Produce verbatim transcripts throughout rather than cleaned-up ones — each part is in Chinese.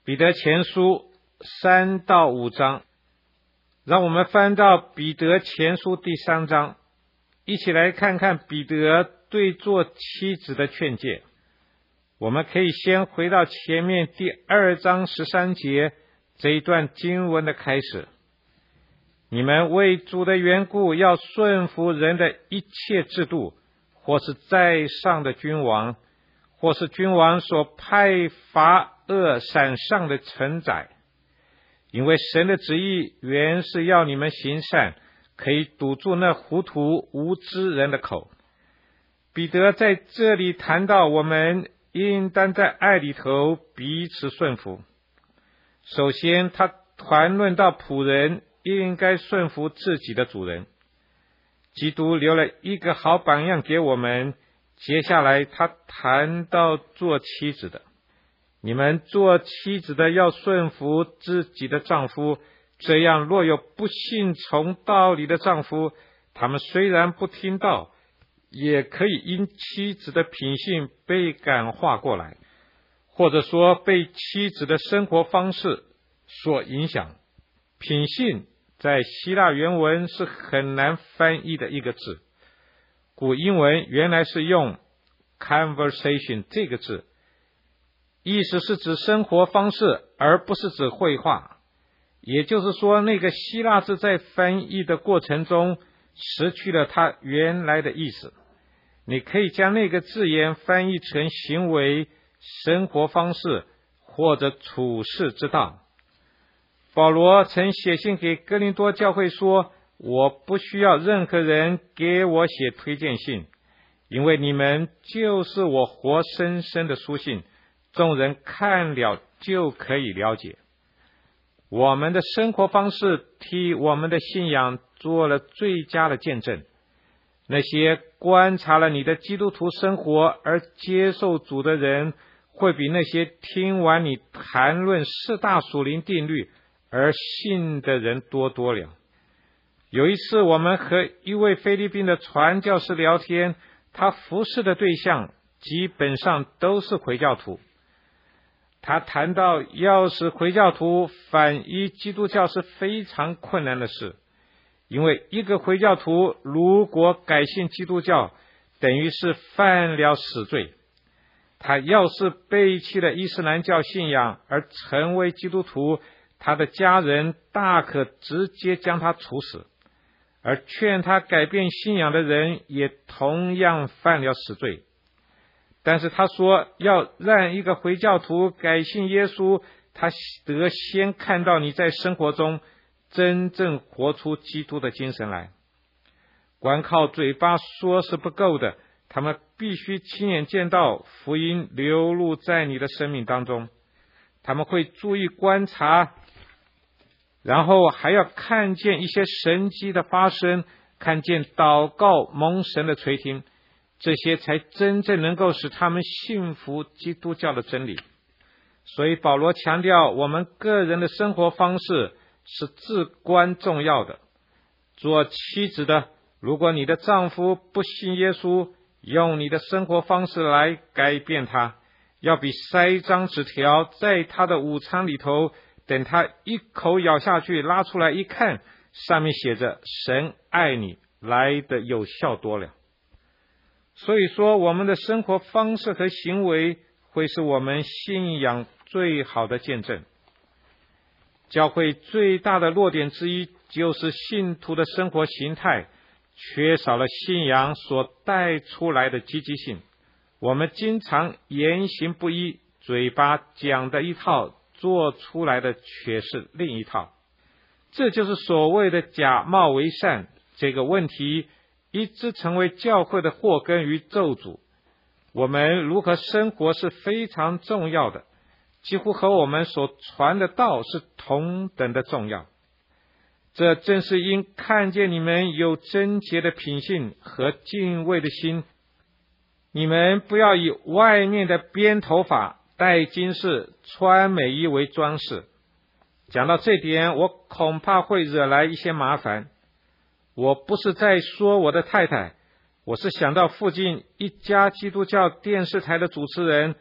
彼得前书三到五章，让我们翻到彼得前书第三章，一起来看看彼得对做妻子的劝诫。我们可以先回到前面第二章十三节这一段经文的开始。你们为主的缘故要顺服人的一切制度，或是在上的君王，或是君王所派罚恶闪上的臣宰，因为神的旨意原是要你们行善，可以堵住那糊涂无知人的口。彼得在这里谈到我们应当在爱里头彼此顺服。首先他谈论到仆人应该顺服自己的主人，基督留了一个好榜样给我们。接下来他谈到做妻子的，你们做妻子的要顺服自己的丈夫，这样若有不信从道理的丈夫，他们虽然不听道，也可以因妻子的品性被感化过来，或者说被妻子的生活方式所影响。品性在希腊原文是很难翻译的一个字，古英文原来是用 conversation 这个字，意思是指生活方式，而不是指绘画。也就是说，那个希腊字在翻译的过程中失去了它原来的意思。你可以将那个字眼翻译成行为、生活方式或者处世之道。保罗曾写信给哥林多教会说，我不需要任何人给我写推荐信，因为你们就是我活生生的书信，众人看了就可以了解。我们的生活方式替我们的信仰做了最佳的见证。那些观察了你的基督徒生活而接受主的人，会比那些听完你谈论四大属灵定律而信的人多多了。有一次我们和一位菲律宾的传教士聊天，他服侍的对象基本上都是回教徒。他谈到要使回教徒反依基督教是非常困难的事，因为一个回教徒如果改信基督教，等于是犯了死罪。他要是背弃了伊斯兰教信仰而成为基督徒，他的家人大可直接将他处死，而劝他改变信仰的人也同样犯了死罪。但是他说，要让一个回教徒改信耶稣，他得先看到你在生活中真正活出基督的精神来。光靠嘴巴说是不够的，他们必须亲眼见到福音流露在你的生命当中。他们会注意观察，然后还要看见一些神迹的发生，看见祷告蒙神的垂听，这些才真正能够使他们信服基督教的真理。所以保罗强调，我们个人的生活方式是至关重要的。做妻子的，如果你的丈夫不信耶稣，用你的生活方式来改变他，要比塞一张纸条在他的午餐里头，等他一口咬下去拉出来一看，上面写着神爱你，来的有效多了。所以说，我们的生活方式和行为会是我们信仰最好的见证。教会最大的弱点之一，就是信徒的生活形态缺少了信仰所带出来的积极性。我们经常言行不一，嘴巴讲的一套，做出来的却是另一套。这就是所谓的假冒为善。这个问题一直成为教会的祸根与咒诅。我们如何生活是非常重要的，几乎和我们所传的道是同等的重要。这正是因看见你们有贞洁的品性和敬畏的心，你们不要以外面的编头发、戴金饰、穿美衣为装饰。讲到这点，我恐怕会惹来一些麻烦。我不是在说我的太太，我是想到附近一家基督教电视台的主持人，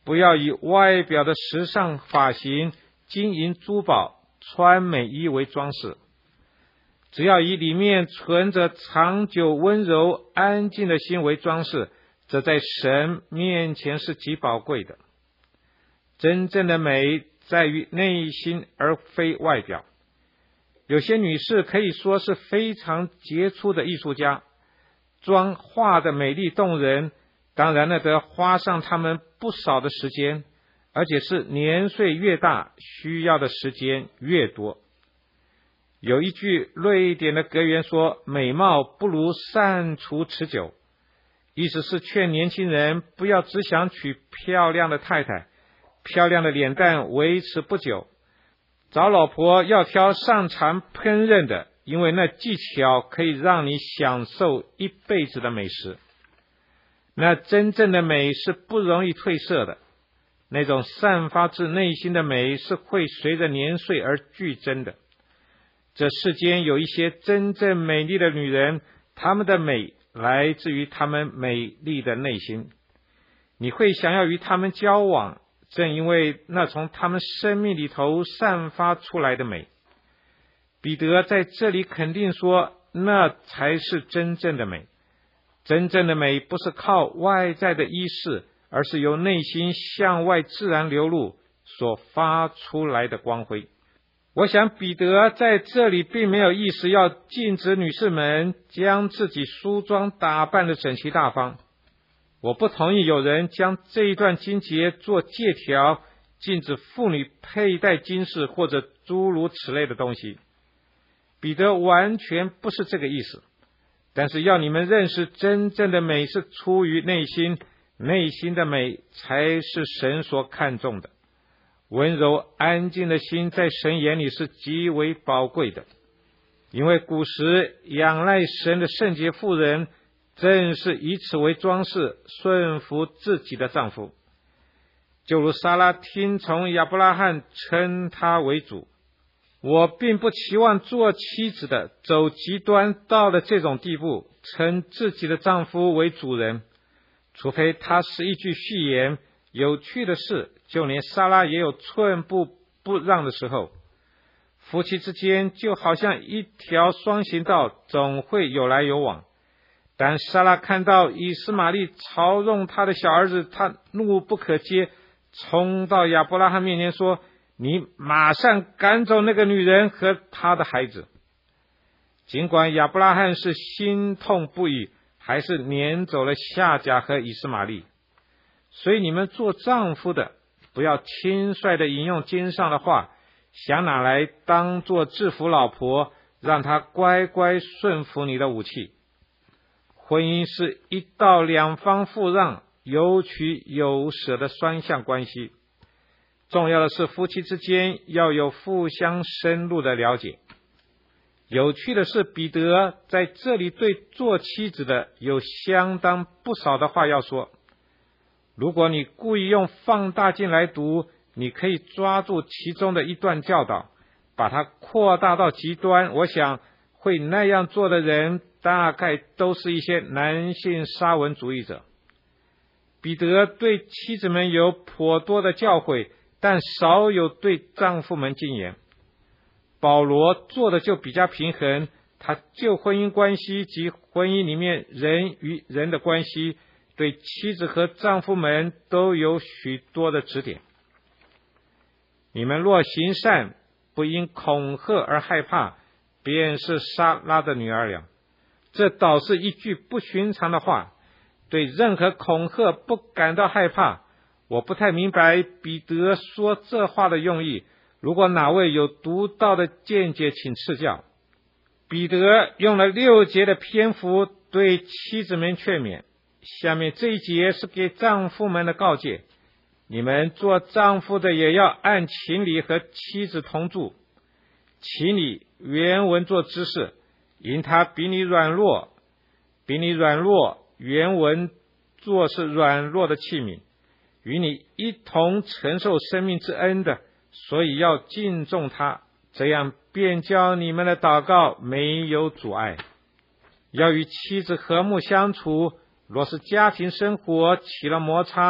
不要以外表的时尚发型、金银珠宝、穿美衣为装饰，只要以里面存着长久温柔安静的心为装饰，这在神面前是极宝贵的。真正的美在于内心而非外表。有些女士可以说是非常杰出的艺术家，妆画的美丽动人，当然了，得花上她们不少的时间，而且是年岁越大，需要的时间越多。有一句瑞典的格言说，美貌不如善处持久，意思是劝年轻人不要只想娶漂亮的太太，漂亮的脸蛋维持不久，找老婆要挑擅长烹饪的，因为那技巧可以让你享受一辈子的美食。那真正的美是不容易褪色的，那种散发自内心的美是会随着年岁而剧增的。这世间有一些真正美丽的女人，她们的美来自于她们美丽的内心。你会想要与她们交往，正因为那从她们生命里头散发出来的美。彼得在这里肯定说，那才是真正的美。真正的美不是靠外在的衣饰，而是由内心向外自然流露所发出来的光辉。我想彼得在这里并没有意思要禁止女士们将自己梳妆打扮的整齐大方。我不同意有人将这一段经节做借条，禁止妇女佩戴金饰或者诸如此类的东西。彼得完全不是这个意思，但是要你们认识真正的美是出于内心，内心的美才是神所看重的。温柔安静的心在神眼里是极为宝贵的，因为古时仰赖神的圣洁妇人正是以此为装饰，顺服自己的丈夫，就如撒拉听从亚伯拉罕，称他为主。我并不期望做妻子的走极端到了这种地步，称自己的丈夫为主人，除非他是一句序言。有趣的是，就连撒拉也有寸步不让的时候。夫妻之间就好像一条双行道，总会有来有往。但撒拉看到以实玛利嘲弄他的小儿子，他怒不可遏，冲到亚伯拉罕面前说，你马上赶走那个女人和她的孩子。尽管亚伯拉罕是心痛不已，还是撵走了夏甲和以实玛利。所以你们做丈夫的，不要轻率地引用经上的话，想拿来当作制服老婆，让她乖乖顺服你的武器。婚姻是一到两方互让、有取有舍的双向关系。重要的是夫妻之间要有互相深入的了解。有趣的是，彼得在这里对做妻子的有相当不少的话要说。如果你故意用放大镜来读，你可以抓住其中的一段教导，把它扩大到极端。我想会那样做的人，大概都是一些男性沙文主义者。彼得对妻子们有颇多的教诲，但少有对丈夫们进言。保罗做的就比较平衡，他就婚姻关系及婚姻里面人与人的关系，对妻子和丈夫们都有许多的指点。你们若行善，不因恐吓而害怕，便是撒拉的女儿了。这倒是一句不寻常的话，对任何恐吓不感到害怕。我不太明白彼得说这话的用意，如果哪位有独到的见解，请赐教。彼得用了六节的篇幅对妻子们劝勉，下面这一节是给丈夫们的告诫。你们做丈夫的也要按情理和妻子同住。情理原文做知识，因他比你软弱，比你软弱原文做是软弱的器皿，与你一同承受生命之恩的，所以要敬重他，这样便叫你们的祷告没有阻碍。要与妻子和睦相处，若是家庭生活起了摩擦，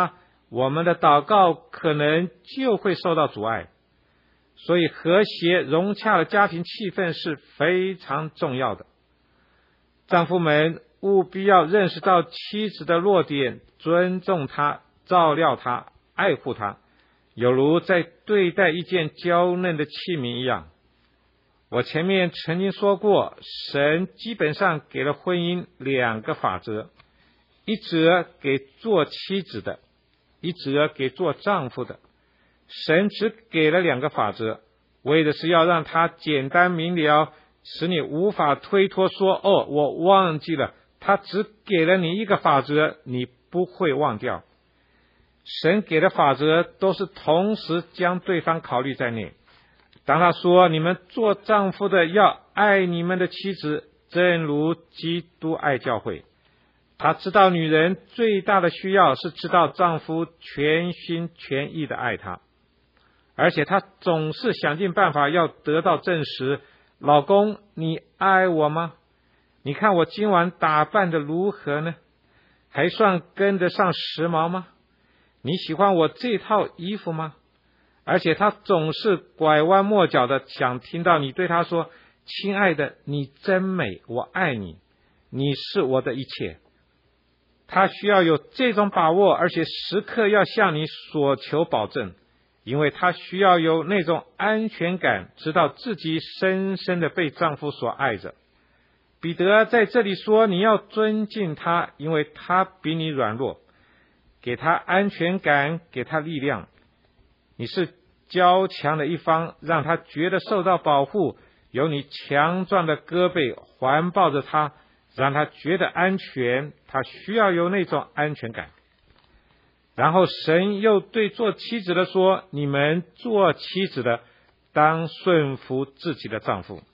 我们的祷告可能就会受到阻碍。所以和谐融洽的家庭气氛是非常重要的。丈夫们务必要认识到妻子的弱点，尊重她，照料她，爱护她，有如在对待一件娇嫩的器皿一样。我前面曾经说过，神基本上给了婚姻两个法则，一则给做妻子的，一则给做丈夫的。神只给了两个法则，为的是要让它简单明了，使你无法推脱说，哦，我忘记了。他只给了你一个法则，你不会忘掉。神给的法则都是同时将对方考虑在内。当他说，你们做丈夫的要爱你们的妻子，正如基督爱教会。他知道女人最大的需要是知道丈夫全心全意的爱她，而且他总是想尽办法要得到证实，老公，你爱我吗？你看我今晚打扮的如何呢？还算跟得上时髦吗？你喜欢我这套衣服吗？而且他总是拐弯抹角的想听到你对他说，亲爱的，你真美，我爱你，你是我的一切。他需要有这种把握，而且时刻要向你索求保证，因为他需要有那种安全感，知道自己深深的被丈夫所爱着。彼得在这里说，你要尊敬他，因为他比你软弱，给他安全感，给他力量。你是较强的一方，让他觉得受到保护，有你强壮的胳膊环抱着他，让他觉得安全，他需要有那种安全感。然后神又对做妻子的说，你们做妻子的当顺服自己的丈夫。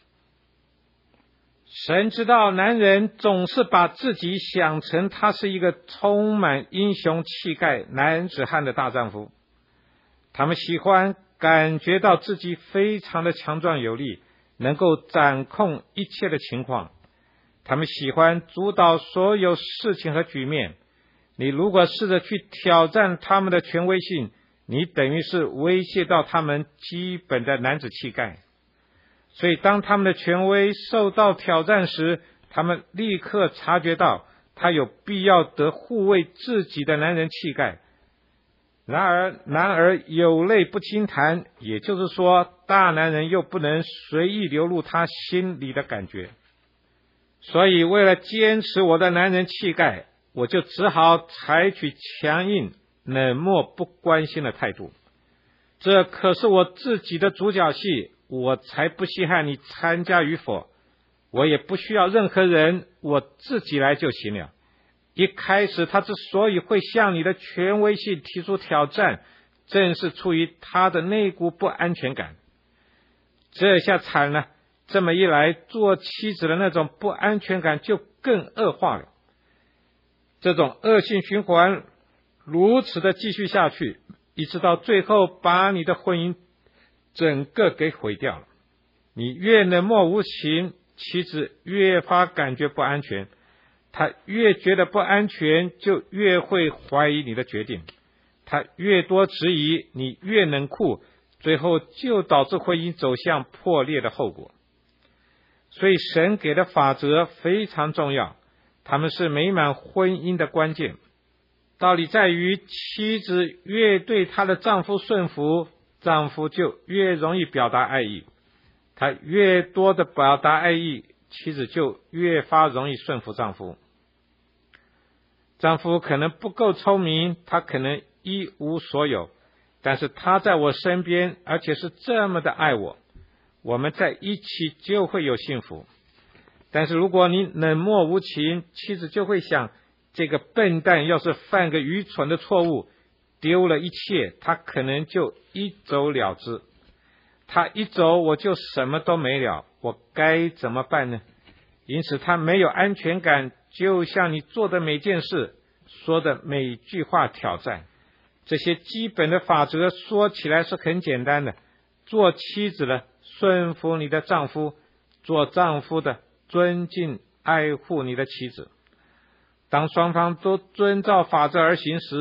神知道男人总是把自己想成他是一个充满英雄气概男子汉的大丈夫，他们喜欢感觉到自己非常的强壮有力，能够掌控一切的情况，他们喜欢主导所有事情和局面。你如果试着去挑战他们的权威性，你等于是威胁到他们基本的男子气概。所以当他们的权威受到挑战时，他们立刻察觉到他有必要得护卫自己的男人气概。然而男儿有泪不轻弹，也就是说大男人又不能随意流露他心里的感觉。所以为了坚持我的男人气概，我就只好采取强硬、冷漠、不关心的态度。这可是我自己的主角戏，我才不稀罕你参加与否，我也不需要任何人，我自己来就行了。一开始他之所以会向你的权威性提出挑战，正是出于他的那股不安全感。这下惨了，这么一来，做妻子的那种不安全感就更恶化了。这种恶性循环如此的继续下去，一直到最后把你的婚姻整个给毁掉了。你越冷漠无情，妻子越发感觉不安全，她越觉得不安全，就越会怀疑你的决定，她越多质疑，你越冷酷，最后就导致婚姻走向破裂的后果。所以神给的法则非常重要，他们是美满婚姻的关键。道理在于，妻子越对她的丈夫顺服，丈夫就越容易表达爱意，他越多的表达爱意，妻子就越发容易顺服丈夫。丈夫可能不够聪明，他可能一无所有，但是他在我身边，而且是这么的爱我，我们在一起就会有幸福。但是如果你冷漠无情，妻子就会想，这个笨蛋要是犯个愚蠢的错误，丢了一切，他可能就一走了之。他一走，我就什么都没了，我该怎么办呢？因此他没有安全感，就像你做的每件事，说的每句话挑战。这些基本的法则说起来是很简单的，做妻子的顺服你的丈夫，做丈夫的尊敬爱护你的妻子。当双方都遵照法则而行时，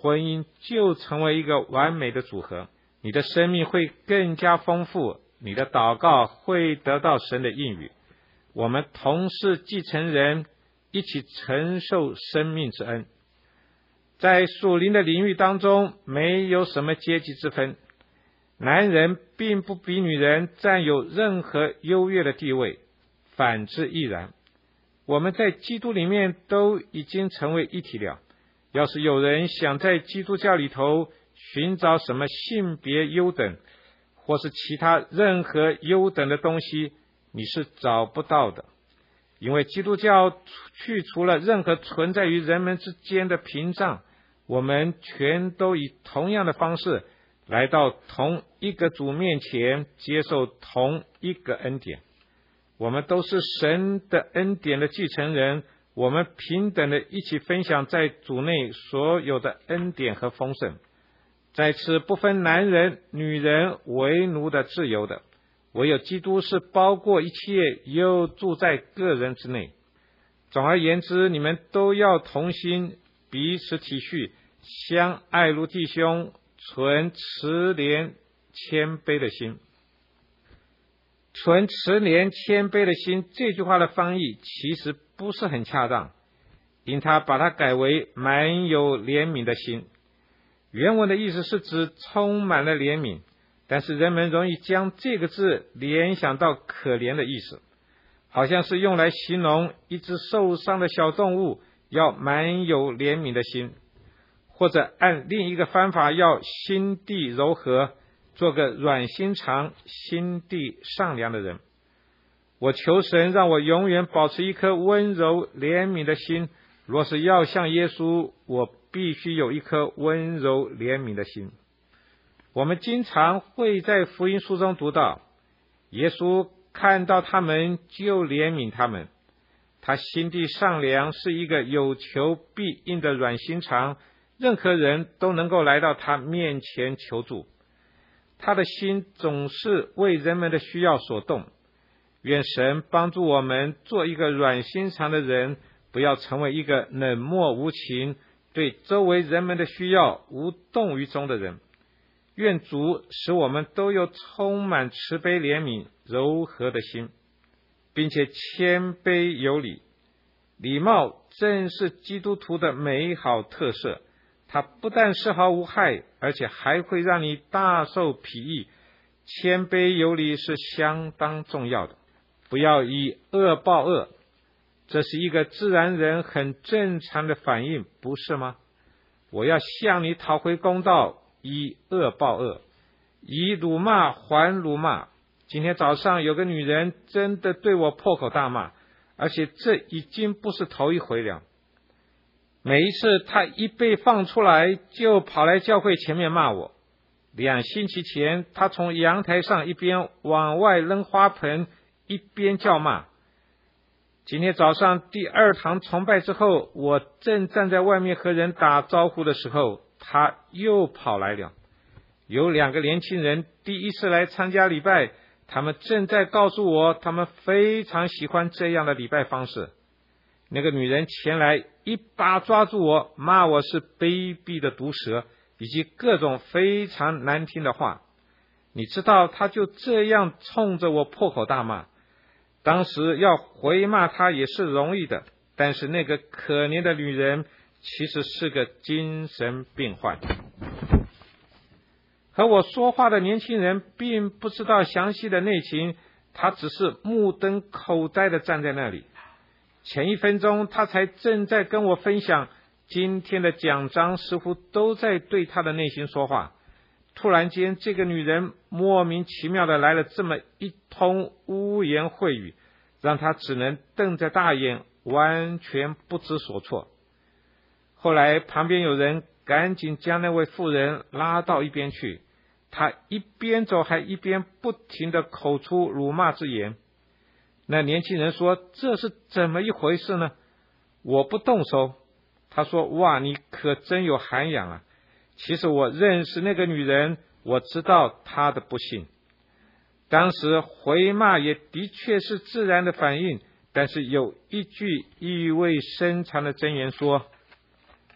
婚姻就成为一个完美的组合，你的生命会更加丰富，你的祷告会得到神的应允。我们同是继承人，一起承受生命之恩。在属灵的领域当中，没有什么阶级之分，男人并不比女人占有任何优越的地位，反之亦然。我们在基督里面都已经成为一体了。要是有人想在基督教里头寻找什么性别优等，或是其他任何优等的东西，你是找不到的。因为基督教去除了任何存在于人们之间的屏障，我们全都以同样的方式来到同一个主面前，接受同一个恩典。我们都是神的恩典的继承人，我们平等的一起分享在主内所有的恩典和丰盛。在此不分男人女人为奴的自由的，唯有基督是包括一切，又住在个人之内。总而言之，你们都要同心，彼此体恤，相爱如弟兄，存慈怜谦卑的心。存慈怜谦卑的心这句话的翻译其实不是很恰当，因他把它改为满有怜悯的心。原文的意思是指充满了怜悯，但是人们容易将这个字联想到可怜的意思，好像是用来形容一只受伤的小动物要满有怜悯的心，或者按另一个方法要心地柔和，做个软心肠、心地善良的人。我求神让我永远保持一颗温柔怜悯的心，若是要像耶稣，我必须有一颗温柔怜悯的心。我们经常会在福音书中读到，耶稣看到他们就怜悯他们，他心地善良，是一个有求必应的软心肠，任何人都能够来到他面前求助。他的心总是为人们的需要所动。愿神帮助我们做一个软心肠的人，不要成为一个冷漠无情，对周围人们的需要无动于衷的人。愿主使我们都有充满慈悲怜悯柔和的心，并且谦卑有礼。礼貌正是基督徒的美好特色，它不但丝毫无害，而且还会让你大受裨益。谦卑有礼是相当重要的，不要以恶报恶，这是一个自然人很正常的反应，不是吗？我要向你讨回公道，以恶报恶，以辱骂还辱骂。今天早上有个女人真的对我破口大骂，而且这已经不是头一回了。每一次她一被放出来，就跑来教会前面骂我。两星期前，她从阳台上一边往外扔花盆，一边叫骂。今天早上第二堂崇拜之后，我正站在外面和人打招呼的时候，她又跑来了。有两个年轻人第一次来参加礼拜，他们正在告诉我，他们非常喜欢这样的礼拜方式。那个女人前来一把抓住我，骂我是卑鄙的毒蛇，以及各种非常难听的话。你知道，她就这样冲着我破口大骂。当时要回骂她也是容易的，但是那个可怜的女人其实是个精神病患。和我说话的年轻人并不知道详细的内情，他只是目瞪口呆地站在那里。前一分钟他才正在跟我分享，今天的讲章似乎都在对他的内心说话。突然间，这个女人莫名其妙的来了这么一通污言秽语，让他只能瞪着大眼，完全不知所措。后来旁边有人赶紧将那位妇人拉到一边去，她一边走还一边不停的口出辱骂之言。那年轻人说，这是怎么一回事呢？我不动手。他说，哇，你可真有涵养啊。其实我认识那个女人，我知道她的不幸。当时回骂也的确是自然的反应，但是有一句意味深长的箴言说，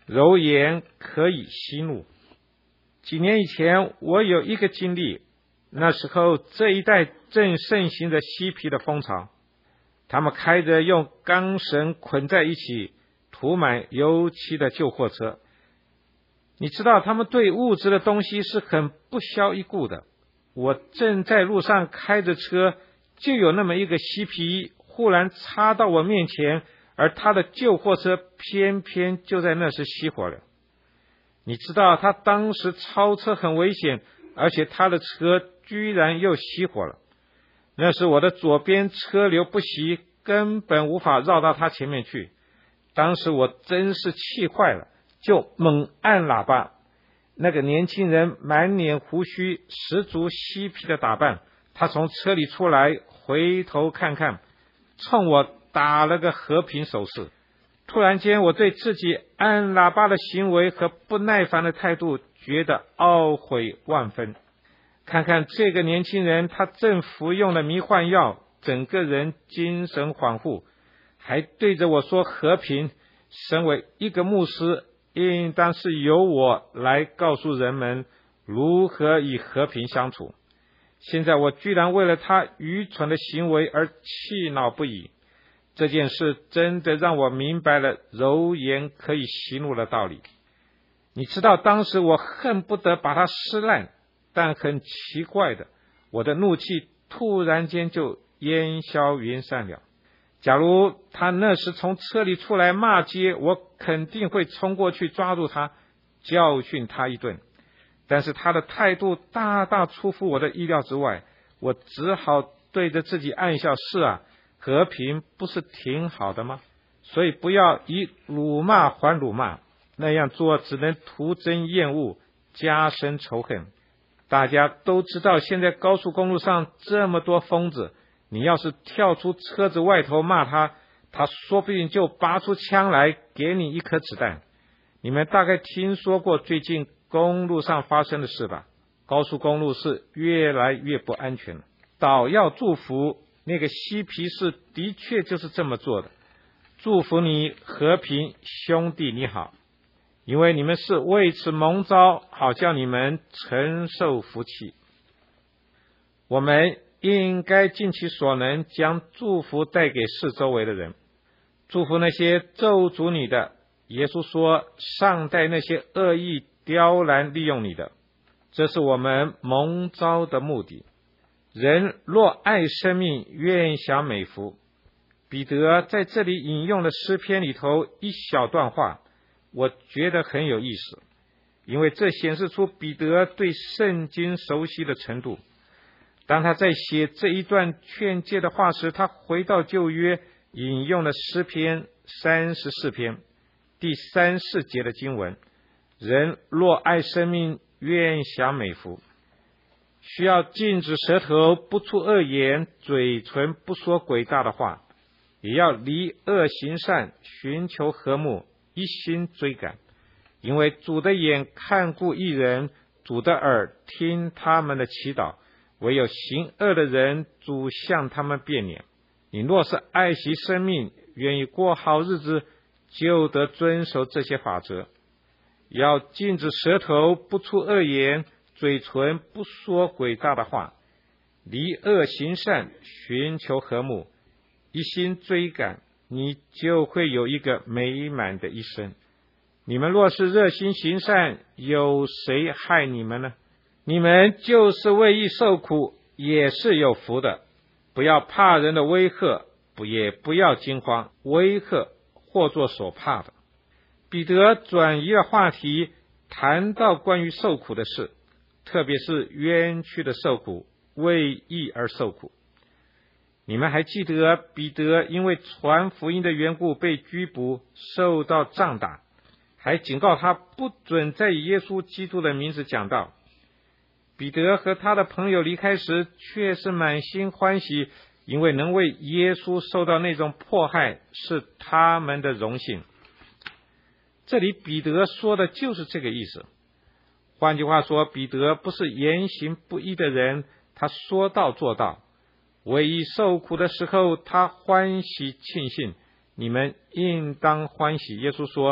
柔言可以息怒。几年以前，我有一个经历，那时候这一带正盛行着嬉皮的风潮，他们开着用钢绳捆在一起涂满油漆的旧货车。你知道他们对物质的东西是很不屑一顾的。我正在路上开着车，就有那么一个嬉皮忽然插到我面前，而他的旧货车偏偏就在那时熄火了。你知道他当时超车很危险，而且他的车居然又熄火了。那时我的左边车流不息，根本无法绕到他前面去。当时我真是气坏了，就猛按喇叭。那个年轻人满脸胡须，十足嬉皮的打扮，他从车里出来，回头看看，冲我打了个和平手势。突然间，我对自己按喇叭的行为和不耐烦的态度觉得懊悔万分。看看这个年轻人，他正服用了迷幻药，整个人精神恍惚，还对着我说和平。身为一个牧师，应当是由我来告诉人们如何与和平相处。现在我居然为了他愚蠢的行为而气恼不已。这件事真的让我明白了柔言可以息怒的道理。你知道当时我恨不得把他撕烂，但很奇怪的，我的怒气突然间就烟消云散了。假如他那时从车里出来骂街，我肯定会冲过去抓住他，教训他一顿。但是他的态度大大出乎我的意料之外，我只好对着自己暗笑，是啊，和平不是挺好的吗？所以不要以辱骂还辱骂，那样做只能徒增厌恶，加深仇恨。大家都知道现在高速公路上这么多疯子，你要是跳出车子外头骂他，他说不定就拔出枪来给你一颗子弹。你们大概听说过最近公路上发生的事吧？高速公路是越来越不安全了。倒要祝福那个嬉皮士的确就是这么做的。祝福你和平，兄弟你好，因为你们是为此蒙召，好叫你们承受福气。我们应该尽其所能，将祝福带给四周围的人，祝福那些咒诅你的。耶稣说，善待那些恶意刁难利用你的，这是我们蒙召的目的。人若爱生命，愿享美福。彼得在这里引用了诗篇里头一小段话，我觉得很有意思，因为这显示出彼得对圣经熟悉的程度。当他在写这一段劝诫的话时，他回到旧约，引用了诗篇三十四篇第三四节的经文，人若爱生命，愿享美福。需要禁止舌头不出恶言，嘴唇不说诡诈的话，也要离恶行善，寻求和睦，一心追赶。因为主的眼看顾义人，主的耳听他们的祈祷，唯有行恶的人，主向他们变脸。你若是爱惜生命，愿意过好日子，就得遵守这些法则。要禁止舌头不出恶言，嘴唇不说诡诈的话，离恶行善，寻求和睦，一心追赶，你就会有一个美满的一生。你们若是热心行善，有谁害你们呢？你们就是为义受苦，也是有福的。不要怕人的威吓，不也不要惊慌，威吓或作所怕的。彼得转移了话题，谈到关于受苦的事，特别是冤屈的受苦，为义而受苦。你们还记得彼得因为传福音的缘故被拘捕，受到杖打，还警告他不准再以耶稣基督的名字讲道。彼得和他的朋友离开时，却是满心欢喜，因为能为耶稣受到那种迫害是他们的荣幸。这里彼得说的就是这个意思。换句话说，彼得不是言行不一的人，他说到做到。为义受苦的时候，他欢喜庆幸，你们应当欢喜。耶稣说，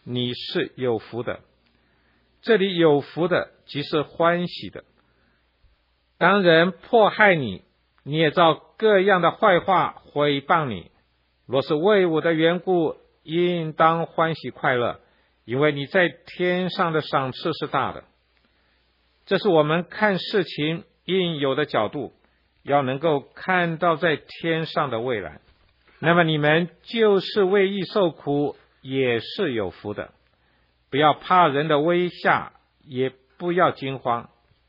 你是有福的。这里有福的即是欢喜的。当人迫害你，你也照各样的坏话毁谤你，若是为我的缘故，应当欢喜快乐，因为你在天上的赏赐是大的。这是我们看事情应有的角度，要能够看到在天上的未来。那么你们就是为义受苦，也是有福的。不要怕人的威吓，也不要惊慌，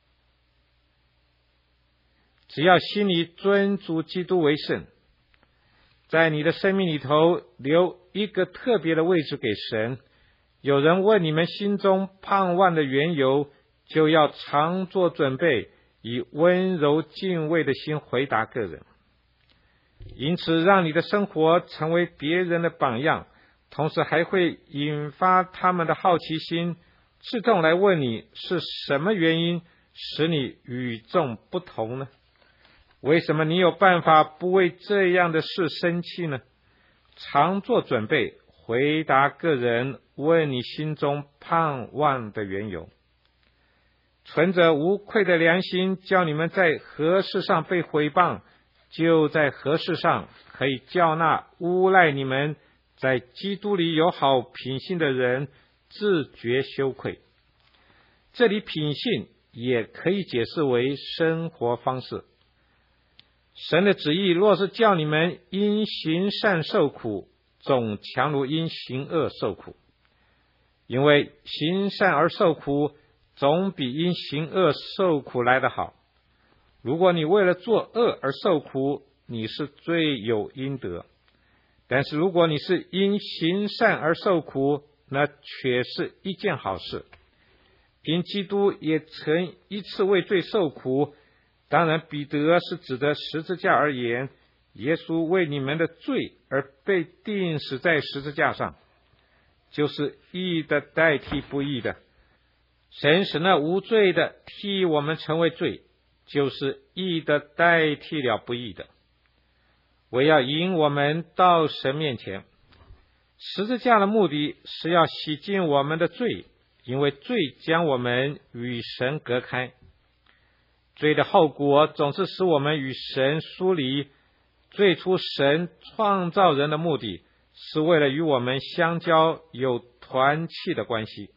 只要心里尊主基督为圣，在你的生命里头留一个特别的位置给神。有人问你们心中盼望的缘由，就要常做准备，以温柔敬畏的心回答个人。因此让你的生活成为别人的榜样，同时还会引发他们的好奇心，自动来问你是什么原因使你与众不同呢？为什么你有办法不为这样的事生气呢？常做准备，回答个人问你心中盼望的缘由。存着无愧的良心，叫你们在何事上被毁谤，就在何事上可以叫那诬赖你们在基督里有好品性的人自觉羞愧。这里品性也可以解释为生活方式。神的旨意若是叫你们因行善受苦，总强如因行恶受苦。因为行善而受苦，总比因行恶受苦来得好。如果你为了做恶而受苦，你是罪有应得。但是如果你是因行善而受苦，那却是一件好事。因基督也曾一次为罪受苦，当然彼得是指的十字架而言，耶稣为你们的罪而被钉死在十字架上，就是义的代替不义的。神使那无罪的替我们成为罪，就是义的代替了不义的，为要引我们到神面前。十字架的目的是要洗净我们的罪，因为罪将我们与神隔开。罪的后果总是使我们与神疏离。最初神创造人的目的是为了与我们相交，有团契的关系。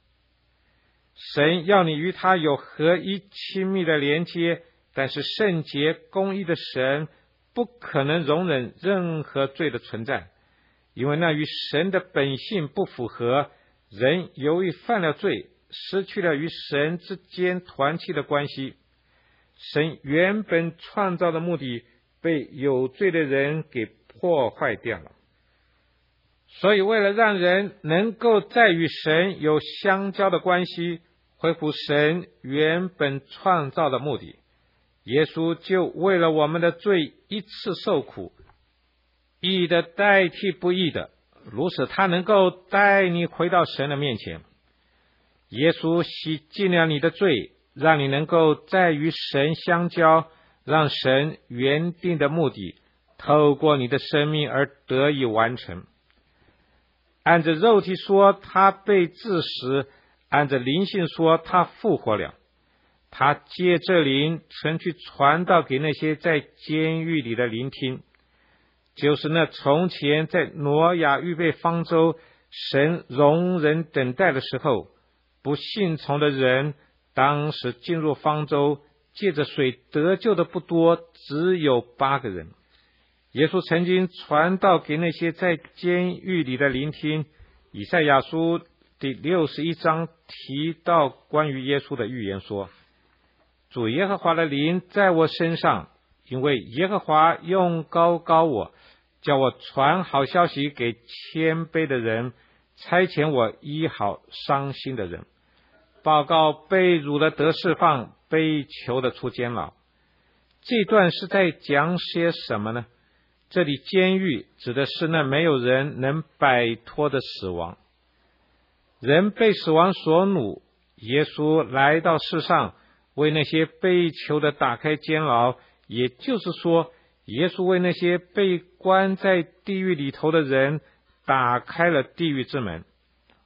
神要你与他有合一亲密的连接，但是圣洁公义的神不可能容忍任何罪的存在，因为那与神的本性不符合。人由于犯了罪，失去了与神之间团契的关系。神原本创造的目的被有罪的人给破坏掉了。所以为了让人能够再与神有相交的关系，恢复神原本创造的目的，耶稣就为了我们的罪一次受苦，义的代替不义的，如此他能够带你回到神的面前。耶稣洗净了你的罪，让你能够再与神相交，让神原定的目的透过你的生命而得以完成。按着肉体说他被治死，按着灵性说他复活了。他借这灵曾去传道给那些在监狱里的聆听，就是那从前在挪亚预备方舟，神容忍等待的时候，不信从的人当时进入方舟，借着水得救的不多，只有八个人。耶稣曾经传道给那些在监狱里的聆听。以赛亚书第六十一章提到关于耶稣的预言说，主耶和华的灵在我身上，因为耶和华用膏膏我，叫我传好消息给谦卑的人，差遣我医好伤心的人，报告被辱的得释放，被囚的出监牢。这段是在讲些什么呢？这里监狱指的是那没有人能摆脱的死亡。人被死亡所奴，耶稣来到世上，为那些被囚的打开监牢，也就是说，耶稣为那些被关在地狱里头的人打开了地狱之门。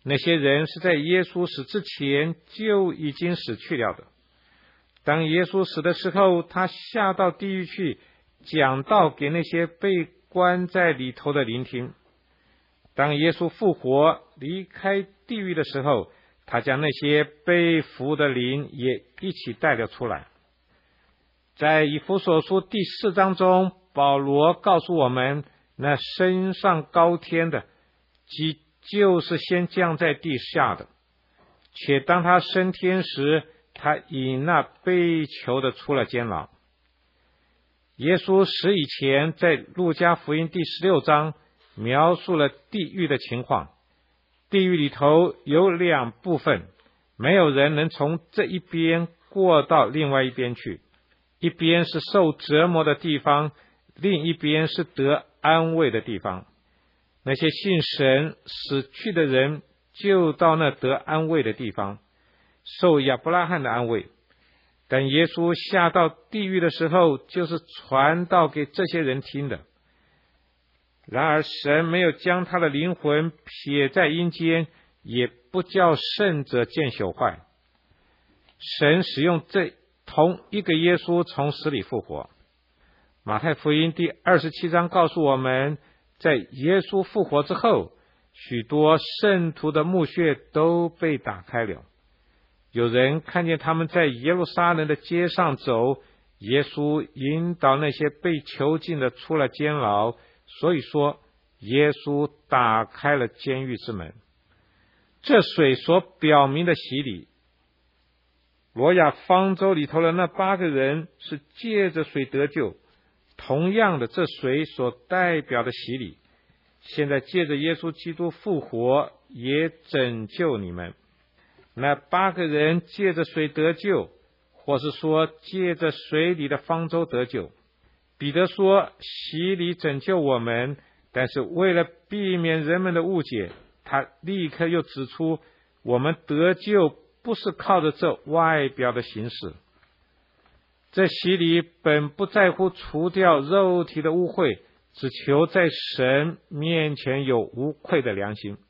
那些人是在耶稣死之前就已经死去了的。当耶稣死的时候，他下到地狱去讲道给那些被关在里头的聆听。当耶稣复活离开地狱的时候，他将那些被俘的灵也一起带了出来。在以弗所书第四章中，保罗告诉我们，那升上高天的，即就是先降在地下的，且当他升天时，他引那被囚的出了监牢。耶稣死以前，在路加福音第十六章描述了地狱的情况。地狱里头有两部分，没有人能从这一边过到另外一边去，一边是受折磨的地方，另一边是得安慰的地方。那些信神死去的人就到那得安慰的地方，受亚伯拉罕的安慰。等耶稣下到地狱的时候，就是传道给这些人听的。然而神没有将他的灵魂撇在阴间，也不叫圣者见朽坏。神使用这同一个耶稣从死里复活。马太福音第二十七章告诉我们，在耶稣复活之后，许多圣徒的墓穴都被打开了。有人看见他们在耶路撒冷的街上走，耶稣引导那些被囚禁的出了监牢，所以说耶稣打开了监狱之门。这水所表明的洗礼，挪亚方舟里头的那八个人是借着水得救，同样的，这水所代表的洗礼，现在借着耶稣基督复活，也拯救你们。那八个人借着水得救，或是说借着水里的方舟得救。彼得说洗礼拯救我们，但是为了避免人们的误解，他立刻又指出，我们得救不是靠着这外表的形式。这洗礼本不在乎除掉肉体的污秽，只求在神面前有无愧的良心。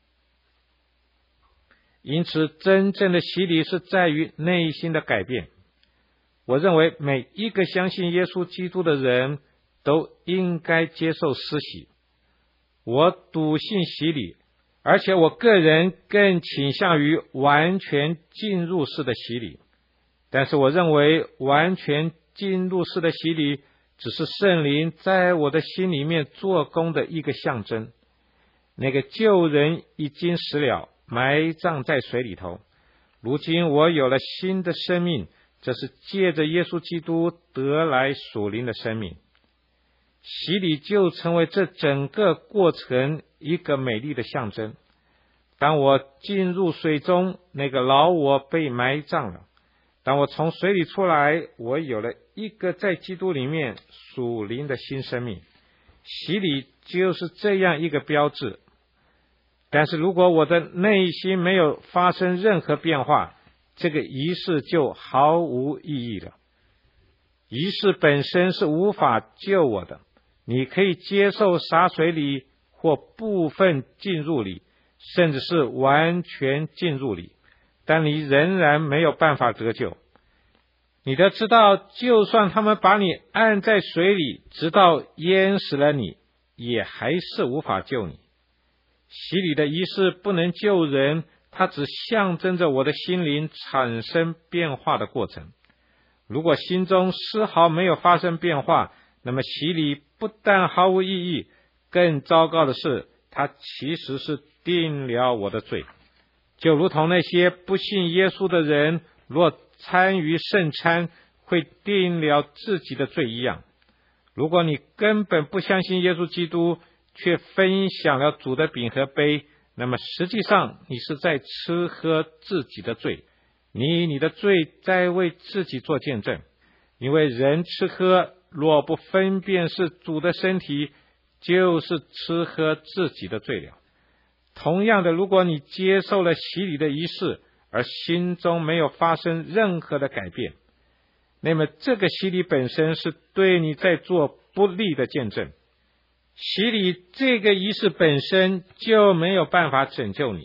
因此真正的洗礼是在于内心的改变。我认为每一个相信耶稣基督的人都应该接受施洗。我笃信洗礼，而且我个人更倾向于完全进入式的洗礼。但是我认为完全进入式的洗礼只是圣灵在我的心里面做工的一个象征。那个旧人已经死了，埋葬在水里头。如今我有了新的生命，这是借着耶稣基督得来属灵的生命。洗礼就成为这整个过程一个美丽的象征。当我进入水中，那个老我被埋葬了。当我从水里出来，我有了一个在基督里面属灵的新生命。洗礼就是这样一个标志。但是如果我的内心没有发生任何变化，这个仪式就毫无意义了。仪式本身是无法救我的。你可以接受洒水礼或部分进入礼，甚至是完全进入礼，但你仍然没有办法得救。你得知道，就算他们把你按在水里，直到淹死了你，也还是无法救你。洗礼的仪式不能救人，它只象征着我的心灵产生变化的过程。如果心中丝毫没有发生变化，那么洗礼不但毫无意义，更糟糕的是，它其实是定了我的罪。就如同那些不信耶稣的人，若参与圣餐，会定了自己的罪一样。如果你根本不相信耶稣基督，却分享了主的饼和杯，那么实际上你是在吃喝自己的罪。你以你的罪在为自己做见证。因为人吃喝若不分辨是主的身体，就是吃喝自己的罪了。同样的，如果你接受了洗礼的仪式，而心中没有发生任何的改变，那么这个洗礼本身是对你在做不利的见证。洗礼这个仪式本身就没有办法拯救你。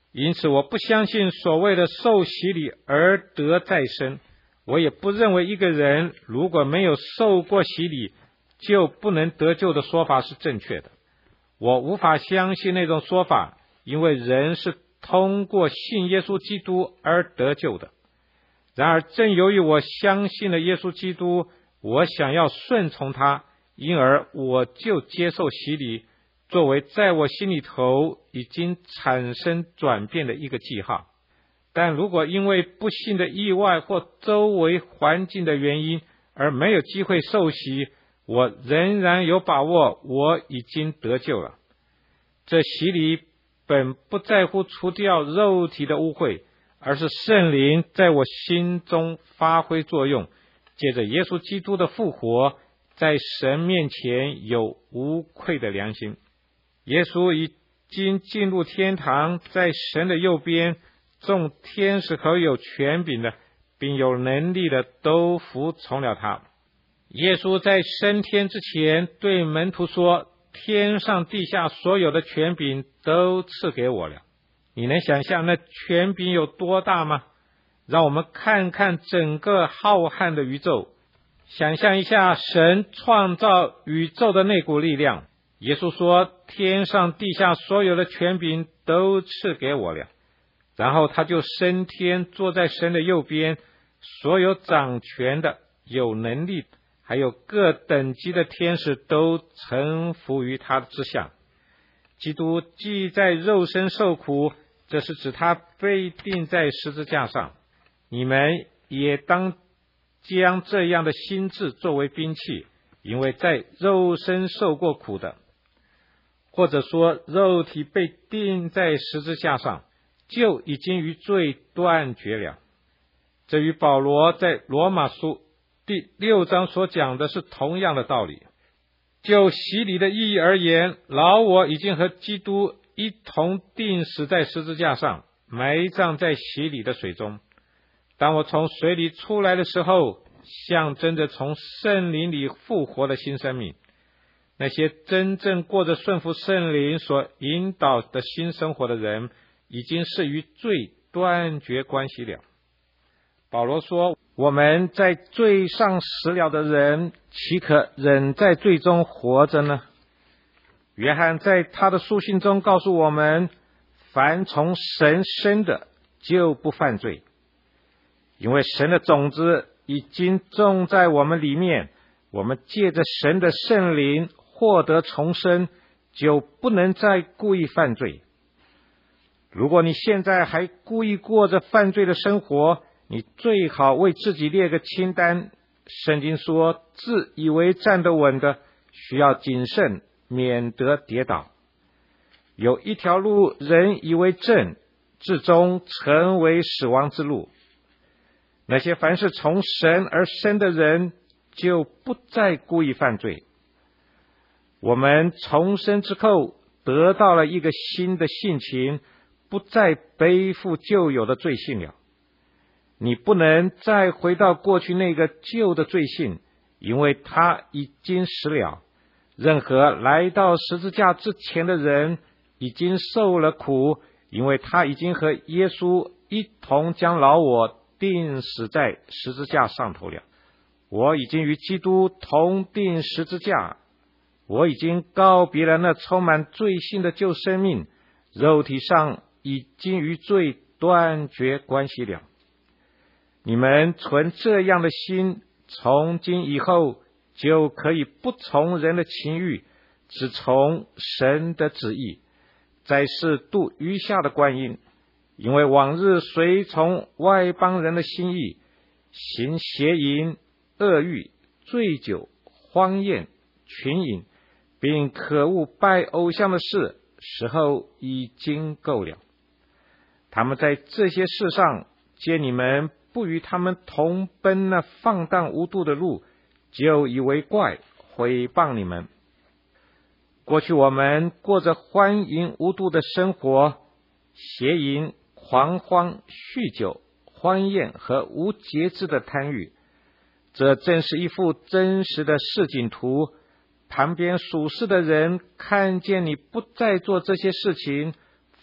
因此我不相信所谓的受洗礼而得再生，我也不认为一个人如果没有受过洗礼就不能得救的说法是正确的。我无法相信那种说法，因为人是通过信耶稣基督而得救的。然而正由于我相信了耶稣基督，我想要顺从他，因而我就接受洗礼，作为在我心里头已经产生转变的一个记号。但如果因为不幸的意外或周围环境的原因而没有机会受洗，我仍然有把握我已经得救了。这洗礼本不在乎除掉肉体的污秽，而是圣灵在我心中发挥作用，借着耶稣基督的复活，在神面前有无愧的良心。耶稣已经进入天堂，在神的右边，众天使和有权柄的并有能力的都服从了他。耶稣在升天之前对门徒说，天上地下所有的权柄都赐给我了。你能想象那权柄有多大吗？让我们看看整个浩瀚的宇宙，想象一下神创造宇宙的那股力量。耶稣说，天上地下所有的权柄都赐给我了。然后他就升天，坐在神的右边，所有掌权的、有能力还有各等级的天使都臣服于他之下。基督既在肉身受苦，这是指他被钉在十字架上。你们也当将这样的心志作为兵器，因为在肉身受过苦的，或者说肉体被钉在十字架上，就已经与罪断绝了。这与保罗在罗马书第六章所讲的是同样的道理。就洗礼的意义而言，老我已经和基督一同钉死在十字架上，埋葬在洗礼的水中。当我从水里出来的时候，象征着从圣灵里复活的新生命。那些真正过着顺服圣灵所引导的新生活的人，已经是与罪断绝关系了。保罗说，我们在罪上死了的人，岂可仍在罪中活着呢？约翰在他的书信中告诉我们，凡从神生的就不犯罪，因为神的种子已经种在我们里面，我们借着神的圣灵获得重生，就不能再故意犯罪。如果你现在还故意过着犯罪的生活，你最好为自己列个清单。圣经说，自以为站得稳的，需要谨慎，免得跌倒。有一条路人以为正，至终成为死亡之路。那些凡是从神而生的人，就不再故意犯罪。我们重生之后，得到了一个新的性情，不再背负旧有的罪性了。你不能再回到过去那个旧的罪性，因为它已经死了。任何来到十字架之前的人已经受了苦，因为他已经和耶稣一同将老我钉死在十字架上头了。我已经与基督同钉十字架，我已经告别了那充满罪性的旧生命，肉体上已经与罪断绝关系了。你们存这样的心，从今以后就可以不从人的情欲，只从神的旨意，在世度余下的光阴。因为往日随从外邦人的心意，行邪淫、恶欲、醉酒、荒宴、群饮，并可恶拜偶像的事，时候已经够了。他们在这些事上见你们不与他们同奔那放荡无度的路，就以为怪，毁谤你们。过去我们过着欢淫无度的生活，邪淫、狂欢、酗酒、欢宴和无节制的贪欲，这正是一幅真实的示景图。旁边属世的人看见你不再做这些事情，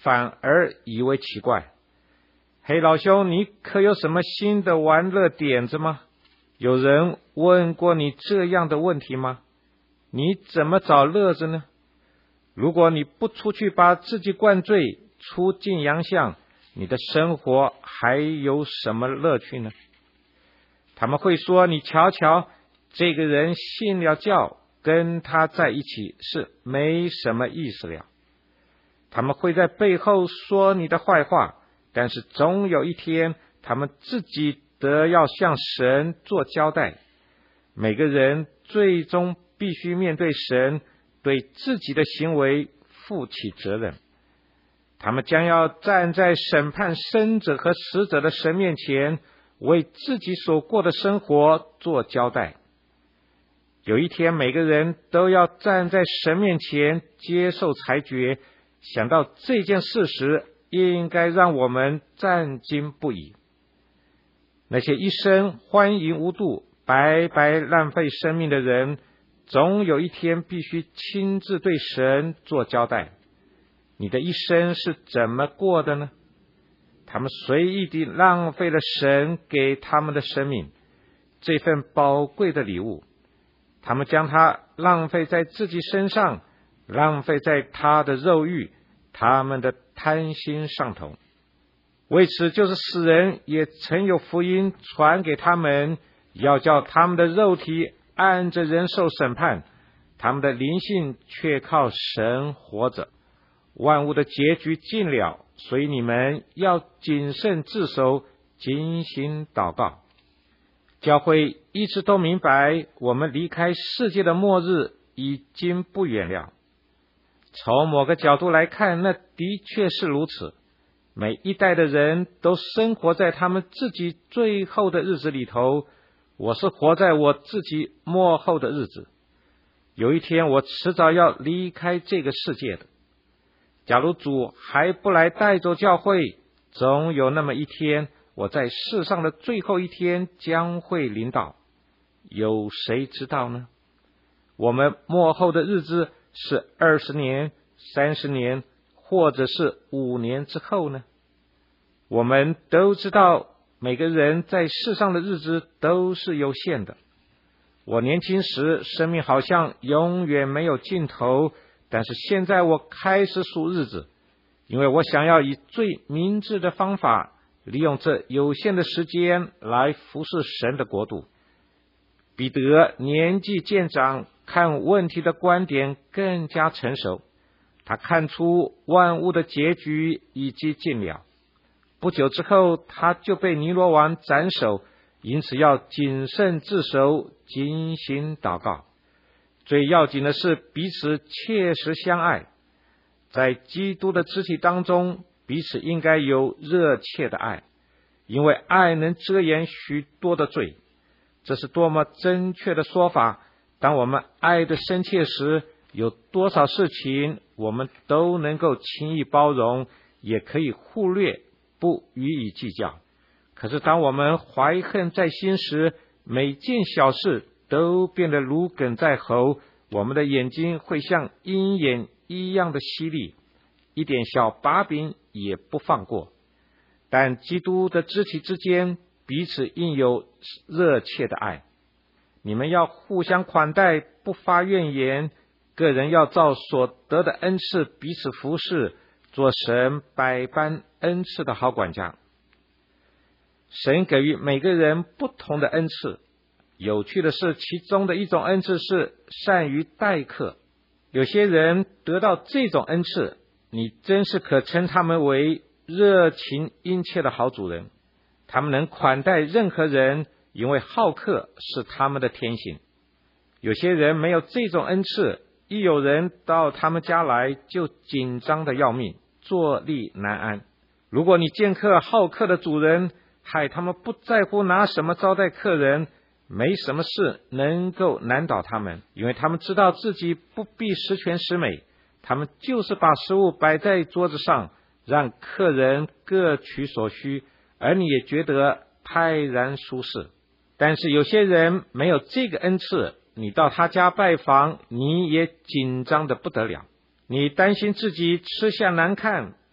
反而以为奇怪。嘿，老兄，你可有什么新的玩乐点子吗？有人问过你这样的问题吗？你怎么找乐子呢？如果你不出去把自己灌醉，出尽洋相，你的生活还有什么乐趣呢？他们会说，你瞧瞧，这个人信了教，跟他在一起是没什么意思了。他们会在背后说你的坏话，但是总有一天，他们自己得要向神做交代。每个人最终必须面对神，对自己的行为负起责任。他们将要站在审判生者和死者的神面前，为自己所过的生活做交代。有一天，每个人都要站在神面前接受裁决。想到这件事时，应该让我们战惊不已。那些一生欢迎无度、白白浪费生命的人，总有一天必须亲自对神做交代。你的一生是怎么过的呢？他们随意地浪费了神给他们的生命，这份宝贵的礼物。他们将它浪费在自己身上，浪费在他的肉欲、他们的贪心上头。为此，就是死人也曾有福音传给他们，要叫他们的肉体按着人受审判，他们的灵性却靠神活着。万物的结局尽了，所以你们要谨慎自守，精心祷告。教会一直都明白，我们离开世界的末日已经不远了。从某个角度来看，那的确是如此。每一代的人都生活在他们自己最后的日子里头，我是活在我自己末后的日子。有一天，我迟早要离开这个世界的。假如主还不来带走教会，总有那么一天，我在世上的最后一天将会临到。有谁知道呢？我们末后的日子是二十年、三十年，或者是五年之后呢？我们都知道，每个人在世上的日子都是有限的。我年轻时，生命好像永远没有尽头，但是现在我开始数日子，因为我想要以最明智的方法，利用这有限的时间来服侍神的国度。彼得年纪渐长，看问题的观点更加成熟，他看出万物的结局已经尽了。不久之后，他就被尼罗王斩首，因此要谨慎自守，精心祷告。最要紧的是彼此切实相爱，在基督的肢体当中，彼此应该有热切的爱，因为爱能遮掩许多的罪。这是多么正确的说法！当我们爱的深切时，有多少事情我们都能够轻易包容，也可以忽略，不予以计较。可是当我们怀恨在心时，每件小事都变得如鲠在喉，我们的眼睛会像鹰眼一样的犀利，一点小把柄也不放过。但基督的肢体之间彼此应有热切的爱，你们要互相款待，不发怨言，个人要照所得的恩赐彼此服侍，做神百般恩赐的好管家。神给予每个人不同的恩赐，有趣的是，其中的一种恩赐是善于待客。有些人得到这种恩赐，你真是可称他们为热情殷切的好主人。他们能款待任何人，因为好客是他们的天性。有些人没有这种恩赐，一有人到他们家来，就紧张的要命，坐立难安。如果你见客好客的主人，害他们不在乎拿什么招待客人，没什么事能够难倒他们，因为他们知道自己不必十全十美，他们就是把食物摆在桌子上，让客人各取所需，而你也觉得泰然舒适。但是有些人没有这个恩赐，你到他家拜访，你也紧张得不得了。你担心自己吃相难看，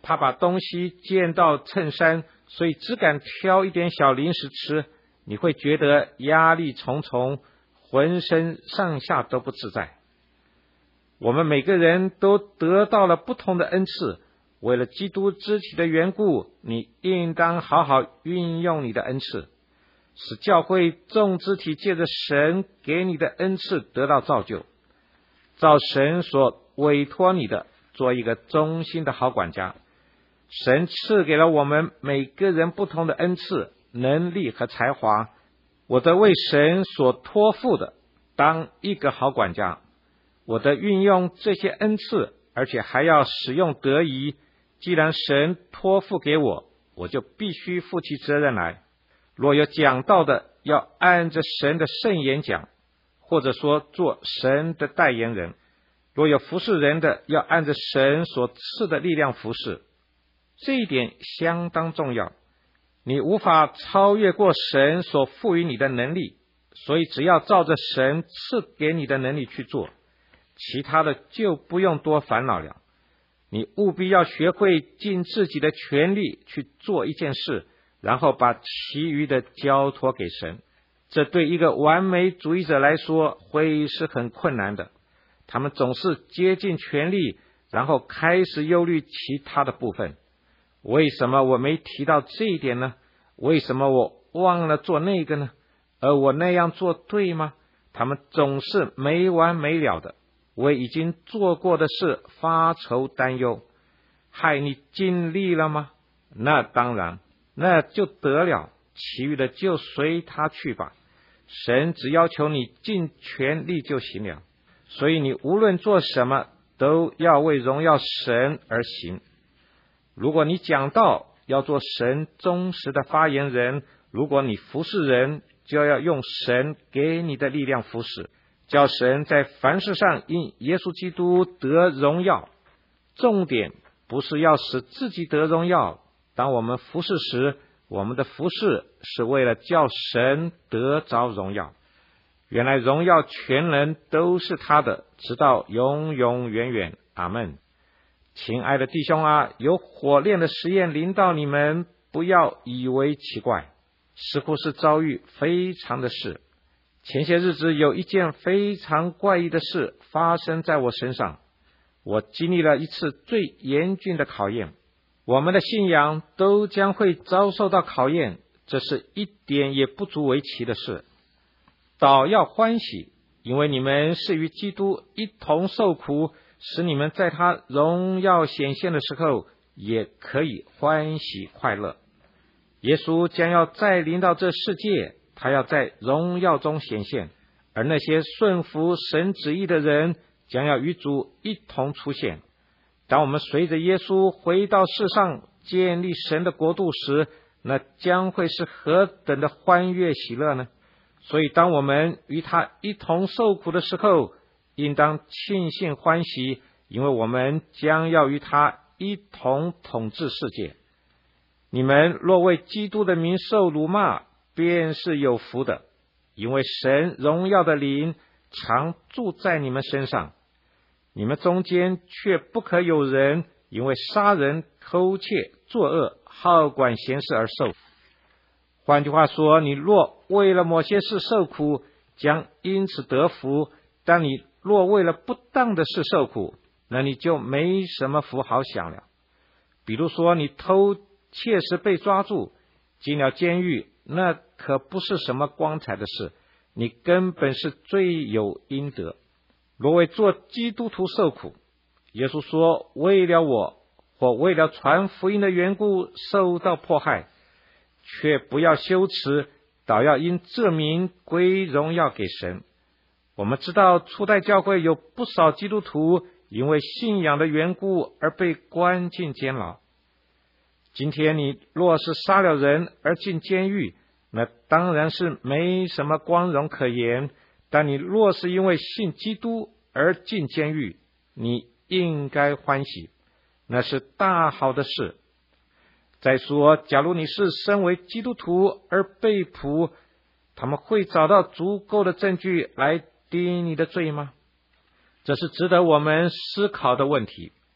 怕把东西溅到衬衫，所以只敢挑一点小零食吃，你会觉得压力重重，浑身上下都不自在。我们每个人都得到了不同的恩赐，为了基督肢体的缘故，你应当好好运用你的恩赐，使教会众肢体借着神给你的恩赐得到造就，照神所委托你的，做一个忠心的好管家。神赐给了我们每个人不同的恩赐、能力和才华，我得为神所托付的，当一个好管家。我得运用这些恩赐，而且还要使用得宜。既然神托付给我，我就必须负起责任来。若有讲道的，要按着神的圣言讲，或者说做神的代言人；若有服侍人的，要按着神所赐的力量服侍。这一点相当重要，你无法超越过神所赋予你的能力，所以只要照着神赐给你的能力去做，其他的就不用多烦恼了。你务必要学会尽自己的全力去做一件事，然后把其余的交托给神。这对一个完美主义者来说会是很困难的，他们总是竭尽全力，然后开始忧虑其他的部分。为什么我没提到这一点呢？为什么我忘了做那个呢？而我那样做对吗？他们总是没完没了的为已经做过的事发愁担忧。害你尽力了吗？那当然，那就得了，其余的就随他去吧。神只要求你尽全力就行了，所以你无论做什么，都要为荣耀神而行。如果你讲道，要做神忠实的发言人；如果你服侍人，就要用神给你的力量服侍，叫神在凡事上因耶稣基督得荣耀。重点不是要使自己得荣耀，当我们服侍时，我们的服侍是为了叫神得着荣耀。原来荣耀全能都是他的，直到永永远远。阿们。亲爱的弟兄啊，有火炼的实验临到你们，不要以为奇怪，似乎是遭遇非常的事。前些日子有一件非常怪异的事发生在我身上，我经历了一次最严峻的考验。我们的信仰都将会遭受到考验，这是一点也不足为奇的事。倒要欢喜，因为你们是与基督一同受苦，使你们在他荣耀显现的时候也可以欢喜快乐。耶稣将要再临到这世界，他要在荣耀中显现，而那些顺服神旨意的人将要与主一同出现。当我们随着耶稣回到世上建立神的国度时，那将会是何等的欢悦喜乐呢？所以当我们与他一同受苦的时候，应当庆幸欢喜，因为我们将要与他一同统治世界。你们若为基督的名受辱骂，便是有福的，因为神荣耀的灵常住在你们身上。你们中间却不可有人因为杀人、偷窃、作恶、好管闲事而受。换句话说，你若为了某些事受苦，将因此得福；但你若为了不当的事受苦，那你就没什么福好享了。比如说，你偷窃时被抓住，进了监狱，那可不是什么光彩的事，你根本是罪有应得。若为做基督徒受苦，耶稣说，为了我或为了传福音的缘故受到迫害，却不要羞耻，倒要因这名归荣耀给神。我们知道初代教会有不少基督徒因为信仰的缘故而被关进监牢。今天你若是杀了人而进监狱，那当然是没什么光荣可言，但你若是因为信基督而进监狱，你应该欢喜，那是大好的事。再说，假如你是身为基督徒而被捕，他们会找到足够的证据来定你的罪吗？这是值得我们思考的问题。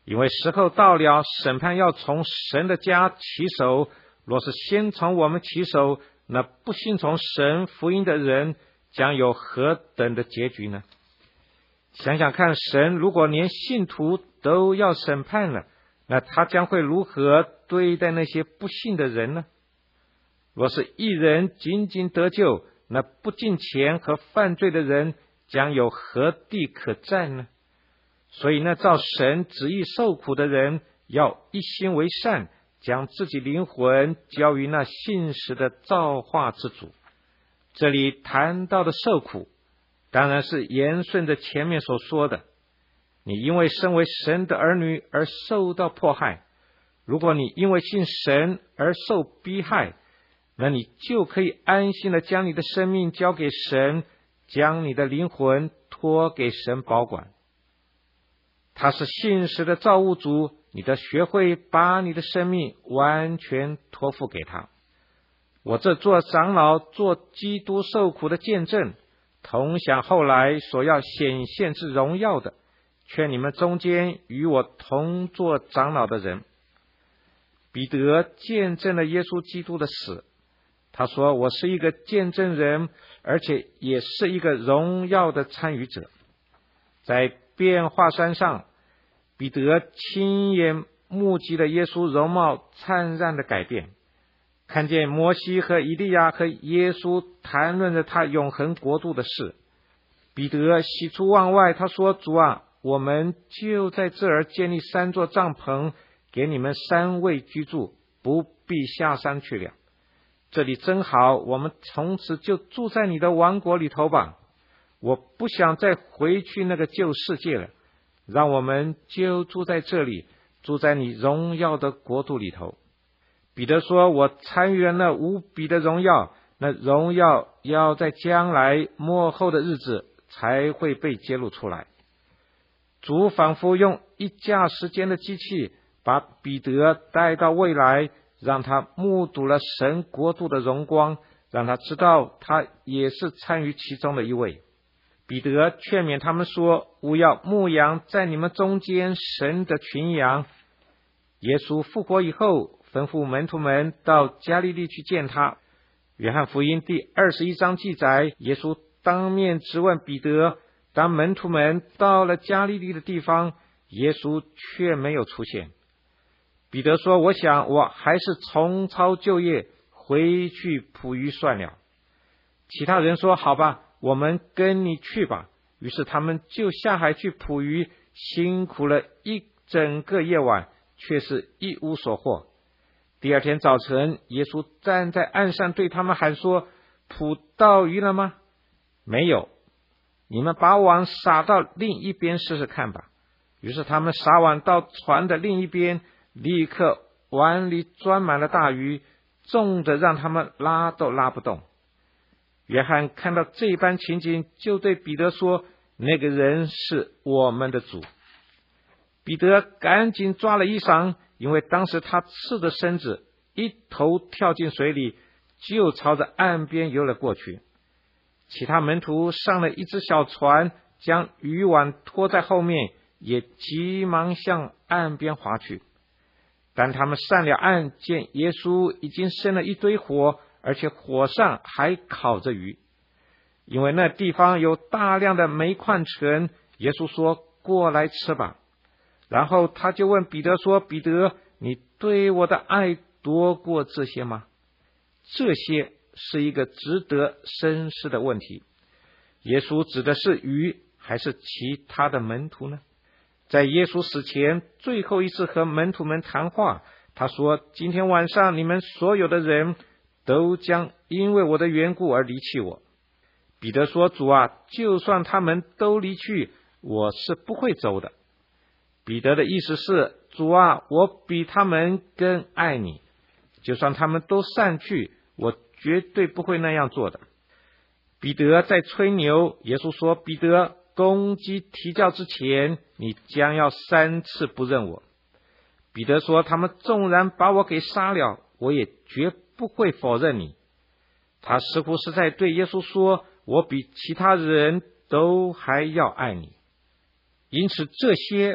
因为时候到了，审判要从神的家起手。若是先从我们起手，那不信从神福音的人将有何等的结局呢？想想看，神如果连信徒都要审判了，那他将会如何对待那些不信的人呢？若是一人仅仅得救，那不敬虔和犯罪的人将有何地可站呢？所以呢，照神旨意受苦的人要一心为善，将自己灵魂交于那信实的造化之主。这里谈到的受苦，当然是沿顺着前面所说的，你因为身为神的儿女而受到迫害，如果你因为信神而受逼害，那你就可以安心的将你的生命交给神，将你的灵魂托给神保管。他是信实的造物主，你得学会把你的生命完全托付给他。我这做长老，做基督受苦的见证，同享后来所要显现之荣耀的，劝你们中间与我同做长老的人。彼得见证了耶稣基督的死，他说，我是一个见证人，而且也是一个荣耀的参与者。在变化山上，彼得亲眼目击了耶稣容貌灿烂的改变，看见摩西和以利亚和耶稣谈论着他永恒国度的事。彼得喜出望外，他说，主啊，我们就在这儿建立三座帐篷，给你们三位居住，不必下山去了。这里真好，我们从此就住在你的王国里头吧。我不想再回去那个旧世界了，让我们就住在这里，住在你荣耀的国度里头。彼得说，我参与了那无比的荣耀，那荣耀要在将来末后的日子才会被揭露出来。主仿佛用一架时间的机器，把彼得带到未来，让他目睹了神国度的荣光，让他知道他也是参与其中的一位。彼得劝勉他们说，勿要牧养在你们中间神的群羊。耶稣复活以后，吩咐门徒们到加利利去见他。约翰福音第二十一章记载，耶稣当面质问彼得，当门徒们到了加利利的地方，耶稣却没有出现。彼得说，我想我还是重操旧业，回去捕鱼算了。其他人说，好吧，我们跟你去吧。于是他们就下海去捕鱼，辛苦了一整个夜晚，却是一无所获。第二天早晨，耶稣站在岸上对他们喊说，捕到鱼了吗？没有。你们把网撒到另一边试试看吧。于是他们撒网到船的另一边，立刻碗里装满了大鱼，重的让他们拉都拉不动。约翰看到这般情景，就对彼得说，那个人是我们的主。彼得赶紧抓了衣裳，因为当时他赤着身子，一头跳进水里，就朝着岸边游了过去。其他门徒上了一只小船，将渔网拖在后面，也急忙向岸边划去。当他们上了岸，见耶稣已经生了一堆火，而且火上还烤着鱼。因为那地方有大量的煤矿城，耶稣说，过来吃吧。然后他就问彼得说，彼得，你对我的爱多过这些吗？这些是一个值得深思的问题。耶稣指的是鱼，还是其他的门徒呢？在耶稣死前最后一次和门徒们谈话，他说，今天晚上你们所有的人都将因为我的缘故而离弃我。彼得说，主啊，就算他们都离去，我是不会走的。彼得的意思是，主啊，我比他们更爱你，就算他们都散去，我绝对不会那样做的。彼得在吹牛，耶稣说，彼得，公鸡啼叫之前，你将要三次不认我。彼得说，他们纵然把我给杀了，我也绝不会否认你。他似乎是在对耶稣说，我比其他人都还要爱你。因此这些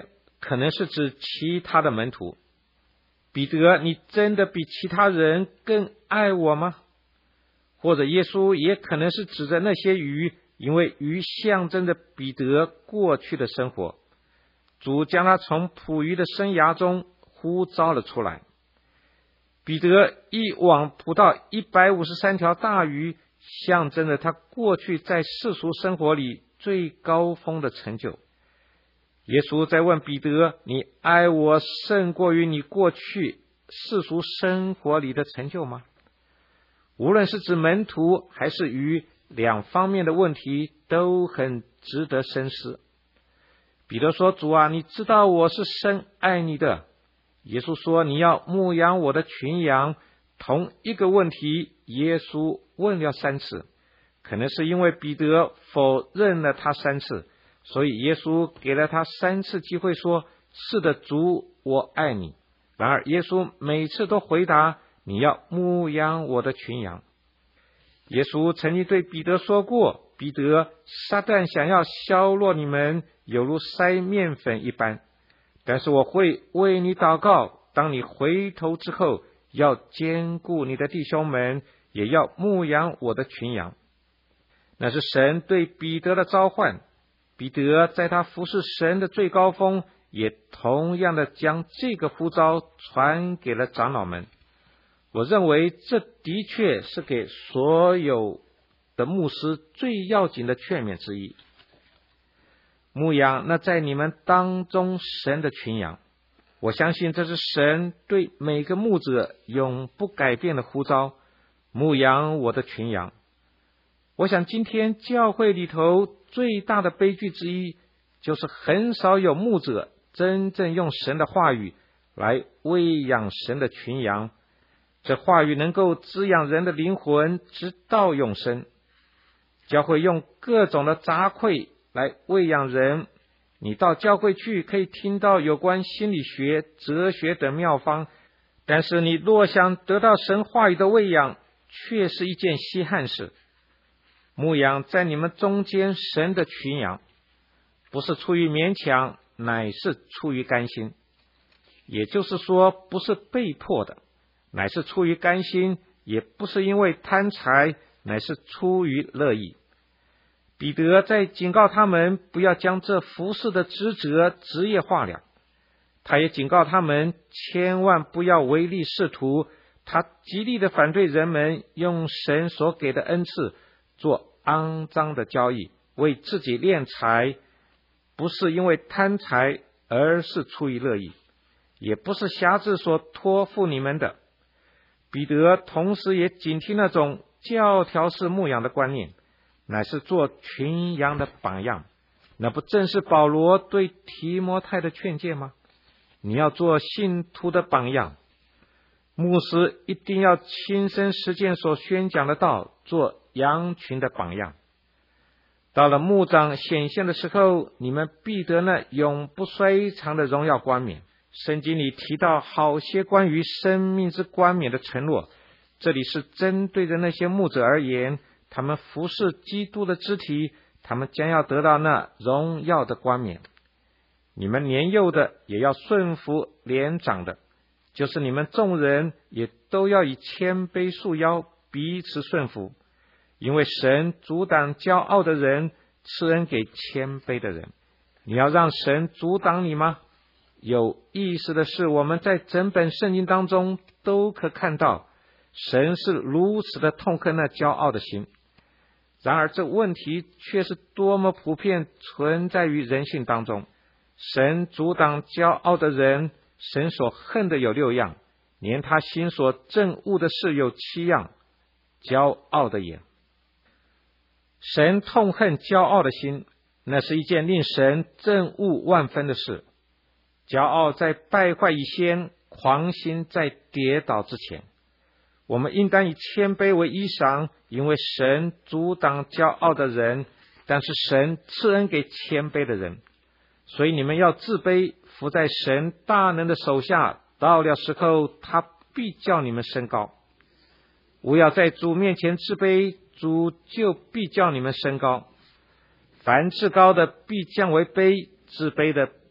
可能是指其他的门徒。彼得，你真的比其他人更爱我吗？或者耶稣也可能是指着那些鱼，因为鱼象征着彼得过去的生活，主将他从捕鱼的生涯中呼召了出来。彼得一网捕到一百五十三条大鱼，象征着他过去在世俗生活里最高峰的成就。耶稣在问彼得，你爱我胜过于你过去世俗生活里的成就吗？无论是指门徒还是鱼，两方面的问题都很值得深思。彼得说，主啊，你知道我是深爱你的。耶稣说，你要牧养我的群羊。同一个问题，耶稣问了三次，可能是因为彼得否认了他三次，所以耶稣给了他三次机会说，是的，主，我爱你。然而耶稣每次都回答，你要牧养我的群羊。耶稣曾经对彼得说过，彼得，撒旦想要削弱你们，犹如筛面粉一般，但是我会为你祷告，当你回头之后，要兼顾你的弟兄们，也要牧养我的群羊。那是神对彼得的召唤。彼得在他服侍神的最高峰，也同样的将这个呼召传给了长老们。我认为这的确是给所有的牧师最要紧的劝勉之一。牧养那在你们当中神的群羊，我相信这是神对每个牧者永不改变的呼召，牧养我的群羊。我想今天教会里头最大的悲剧之一，就是很少有牧者真正用神的话语来喂养神的群羊。这话语能够滋养人的灵魂直到永生。教会用各种的杂烩来喂养人，你到教会去可以听到有关心理学、哲学等妙方，但是你若想得到神话语的喂养，却是一件稀罕事。牧养在你们中间神的群羊，不是出于勉强，乃是出于甘心。也就是说，不是被迫的，乃是出于甘心，也不是因为贪财，乃是出于乐意。彼得在警告他们不要将这服侍的职责职业化了，他也警告他们千万不要唯利是图。他极力的反对人们用神所给的恩赐做肮脏的交易，为自己敛财，不是因为贪财，而是出于乐意，也不是辖制所托付你们的。彼得同时也警惕那种教条式牧养的观念，乃是做群羊的榜样。那不正是保罗对提摩太的劝诫吗？你要做信徒的榜样。牧师一定要亲身实践所宣讲的道，做羊群的榜样。到了牧长显现的时候，你们必得那永不衰长的荣耀冠冕。圣经里提到好些关于生命之冠冕的承诺，这里是针对着那些牧者而言，他们服侍基督的肢体，他们将要得到那荣耀的冠冕。你们年幼的也要顺服年长的，就是你们众人也都要以谦卑束腰，彼此顺服，因为神阻挡骄傲的人，赐恩给谦卑的人。你要让神阻挡你吗？有意思的是，我们在整本圣经当中都可看到，神是如此的痛恨那骄傲的心。然而这问题却是多么普遍存在于人性当中。神阻挡骄傲的人，神所恨的有六样，连他心所憎恶的事有七样，骄傲的眼。神痛恨骄傲的心，那是一件令神憎恶万分的事。骄傲在败坏以先，狂心在跌倒之前。我们应当以谦卑为衣裳，因为神阻挡骄傲的人，但是神赐恩给谦卑的人。所以你们要自卑，伏在神大能的手下，到了时候，他必叫你们升高。勿要在主面前自卑，主就必叫你们升高。凡自高的必降为卑，自卑的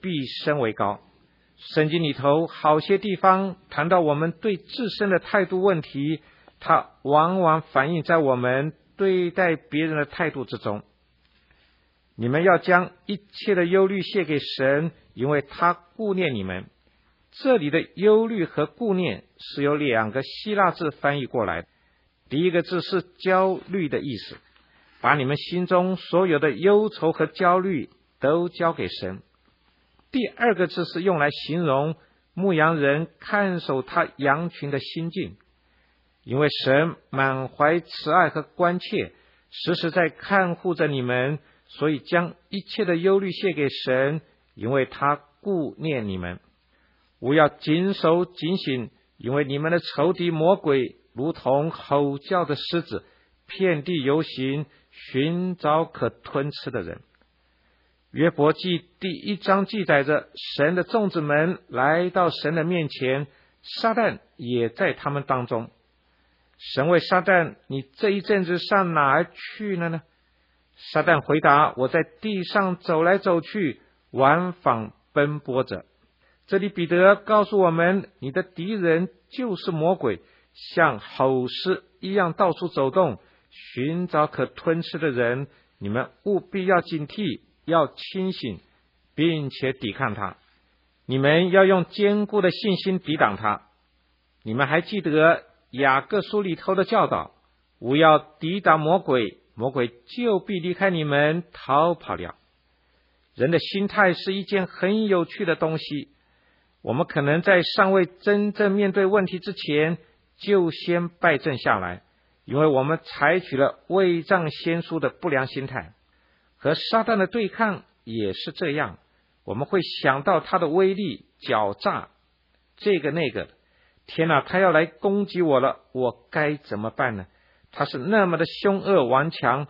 必升为高。圣经里头好些地方谈到我们对自身的态度问题，它往往反映在我们对待别人的态度之中。你们要将一切的忧虑卸给神，因为他顾念你们。这里的忧虑和顾念是由两个希腊字翻译过来的。第一个字是焦虑的意思，把你们心中所有的忧愁和焦虑都交给神。第二个字是用来形容牧羊人看守他羊群的心境，因为神满怀慈爱和关切，时时在看护着你们，所以将一切的忧虑卸给神，因为他顾念你们。务要谨守警醒，因为你们的仇敌魔鬼如同吼叫的狮子，遍地游行，寻找可吞吃的人。约伯记第一章记载着神的众子们来到神的面前，撒旦也在他们当中。神问撒旦，你这一阵子上哪儿去了呢？撒旦回答，我在地上走来走去，往返奔波着。这里彼得告诉我们，你的敌人就是魔鬼，像吼狮一样到处走动，寻找可吞吃的人。你们务必要警惕，要清醒，并且抵抗他。你们要用坚固的信心抵挡他。你们还记得雅各书里头的教导，务要抵挡魔鬼，魔鬼就必离开你们，逃跑了。人的心态是一件很有趣的东西，我们可能在尚未真正面对问题之前，就先败阵下来，因为我们采取了未战先输的不良心态。和撒旦的对抗也是这样，我们会想到他的威力、狡诈，这个那个。天哪，他要来攻击我了，我该怎么办呢？他是那么的凶恶顽强。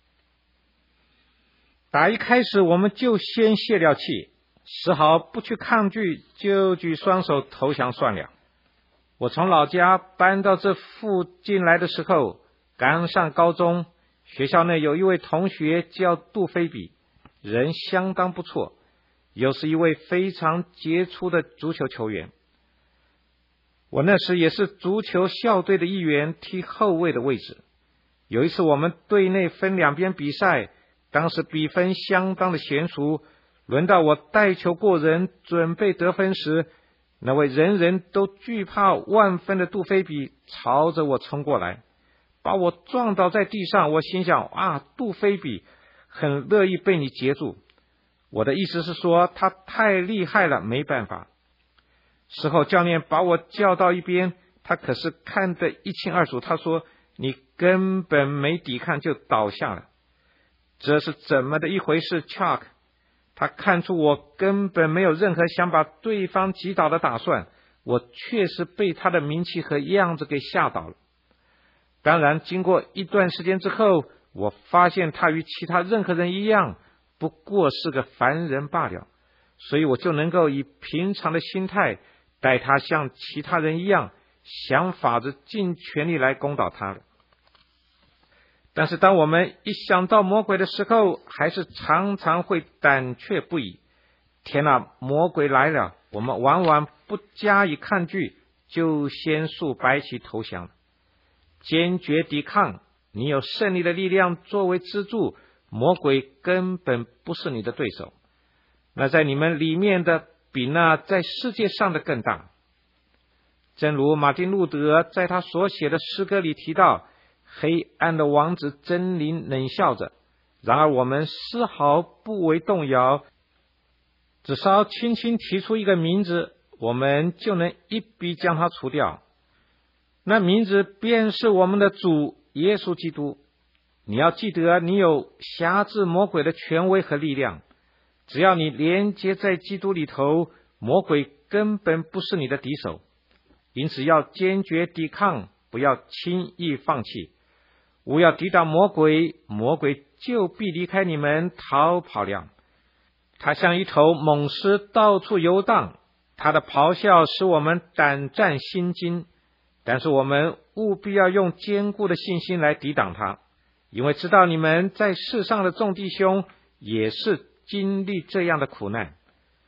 打一开始我们就先泄了气，丝毫不去抗拒，就举双手投降算了。我从老家搬到这附近来的时候，刚上高中，学校内有一位同学叫杜菲比，人相当不错，又是一位非常杰出的足球球员。我那时也是足球校队的一员，踢后卫的位置。有一次我们队内分两边比赛，当时比分相当的悬殊，轮到我带球过人，准备得分时，那位人人都惧怕万分的杜菲比朝着我冲过来，把我撞倒在地上。我心想，啊，杜菲比很乐意被你截住。我的意思是说，他太厉害了，没办法。事后教练把我叫到一边，他可是看得一清二楚。他说，你根本没抵抗就倒下了。这是怎么的一回事 Chuck？ 他看出我根本没有任何想把对方击倒的打算，我确实被他的名气和样子给吓倒了。当然经过一段时间之后，我发现他与其他任何人一样，不过是个凡人罢了，所以我就能够以平常的心态待他像其他人一样，想法子尽全力来攻倒他了。但是当我们一想到魔鬼的时候，还是常常会胆怯不已。天哪，魔鬼来了，我们往往不加以抗拒，就先竖白旗投降了。坚决抵抗，你有胜利的力量作为支柱，魔鬼根本不是你的对手。那在你们里面的比那在世界上的更大。正如马丁路德在他所写的诗歌里提到，黑暗的王子狰狞冷笑着，然而我们丝毫不为动摇，只稍轻轻提出一个名字，我们就能一笔将它除掉。那名字便是我们的主耶稣基督。你要记得，你有辖制魔鬼的权威和力量。只要你连接在基督里头，魔鬼根本不是你的敌手。因此要坚决抵抗，不要轻易放弃。勿要抵挡魔鬼，魔鬼就必离开你们，逃跑了。他像一头猛狮到处游荡，他的咆哮使我们胆战心惊。但是我们务必要用坚固的信心来抵挡他，因为知道你们在世上的众弟兄也是经历这样的苦难。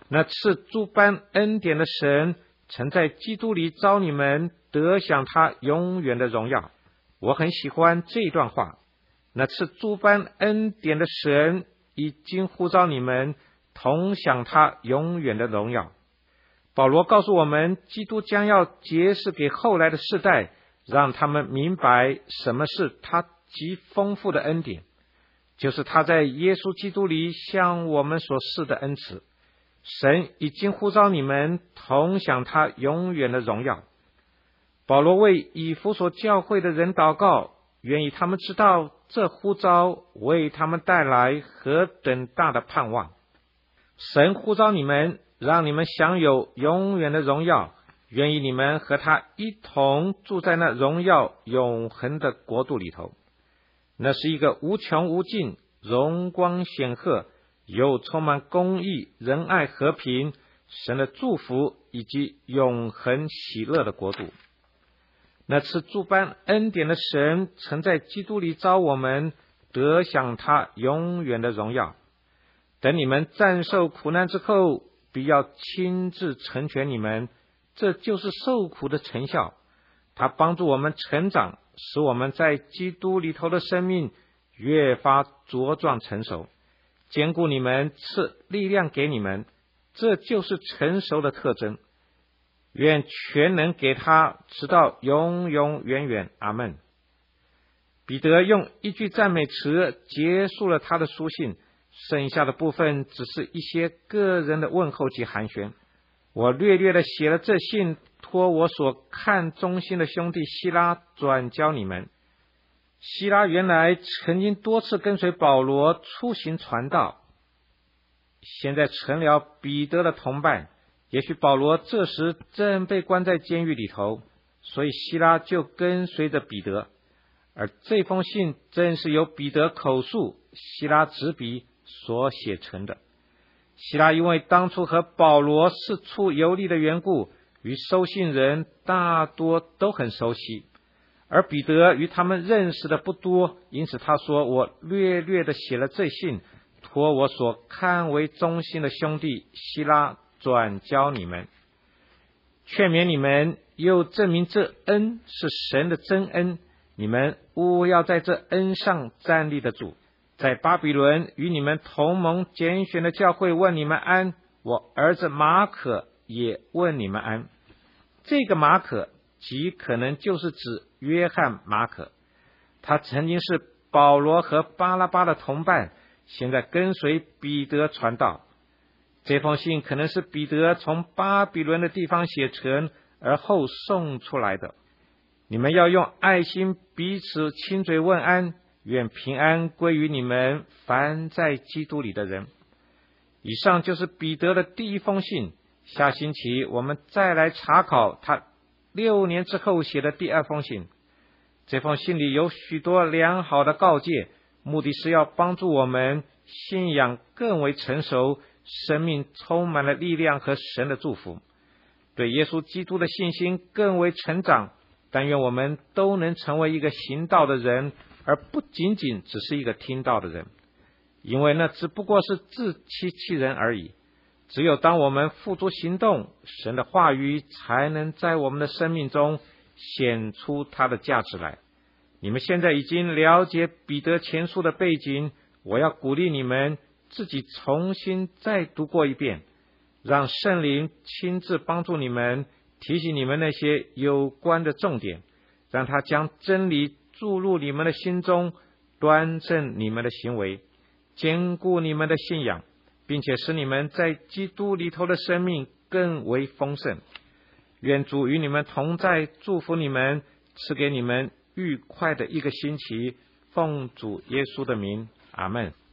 那赐诸般恩典的神曾在基督里召你们得享他永远的荣耀。我很喜欢这段话。那赐诸般恩典的神已经呼召你们同享他永远的荣耀。保罗告诉我们，基督将要揭示给后来的世代，让他们明白什么是他极丰富的恩典，就是他在耶稣基督里向我们所示的恩慈。神已经呼召你们同享他永远的荣耀。保罗为以弗所教会的人祷告，愿意他们知道这呼召为他们带来何等大的盼望。神呼召你们，让你们享有永远的荣耀，愿意你们和他一同住在那荣耀永恒的国度里头。那是一个无穷无尽、荣光显赫，又充满公义、仁爱、和平、神的祝福以及永恒喜乐的国度。那赐诸般恩典的神曾在基督里召我们得享他永远的荣耀。等你们战受苦难之后，必要亲自成全你们，这就是受苦的成效。他帮助我们成长，使我们在基督里头的生命越发茁壮成熟，坚固你们，赐力量给你们，这就是成熟的特征。愿全能给他，直到永永远远。阿们。彼得用一句赞美词结束了他的书信，剩下的部分只是一些个人的问候及寒暄。我略略的写了这信，托我所看忠心的兄弟希拉转交你们。希拉原来曾经多次跟随保罗出行传道，现在成了彼得的同伴。也许保罗这时正被关在监狱里头，所以希拉就跟随着彼得。而这封信正是由彼得口述，希拉执笔所写成的。希拉因为当初和保罗四处游历的缘故，与收信人大多都很熟悉，而彼得与他们认识的不多，因此他说，我略略的写了这信，托我所看为忠心的兄弟希拉转交你们，劝勉你们，又证明这恩是神的真恩，你们务要在这恩上站立得住。在巴比伦与你们同盟拣选的教会问你们安，我儿子马可也问你们安。这个马可极可能就是指约翰马可，他曾经是保罗和巴拉巴的同伴，现在跟随彼得传道。这封信可能是彼得从巴比伦的地方写成，而后送出来的。你们要用爱心彼此亲嘴问安，愿平安归于你们凡在基督里的人。以上就是彼得的第一封信，下星期我们再来查考他六年之后写的第二封信。这封信里有许多良好的告诫，目的是要帮助我们信仰更为成熟，生命充满了力量和神的祝福，对耶稣基督的信心更为成长。但愿我们都能成为一个行道的人，而不仅仅只是一个听道的人，因为那只不过是自欺欺人而已。只有当我们付诸行动，神的话语才能在我们的生命中显出它的价值来。你们现在已经了解彼得前书的背景，我要鼓励你们自己重新再读过一遍，让圣灵亲自帮助你们，提醒你们那些有关的重点，让他将真理注入你们的心中，端正你们的行为，坚固你们的信仰，并且使你们在基督里头的生命更为丰盛。愿主与你们同在，祝福你们，赐给你们愉快的一个星期，奉主耶稣的名，阿们。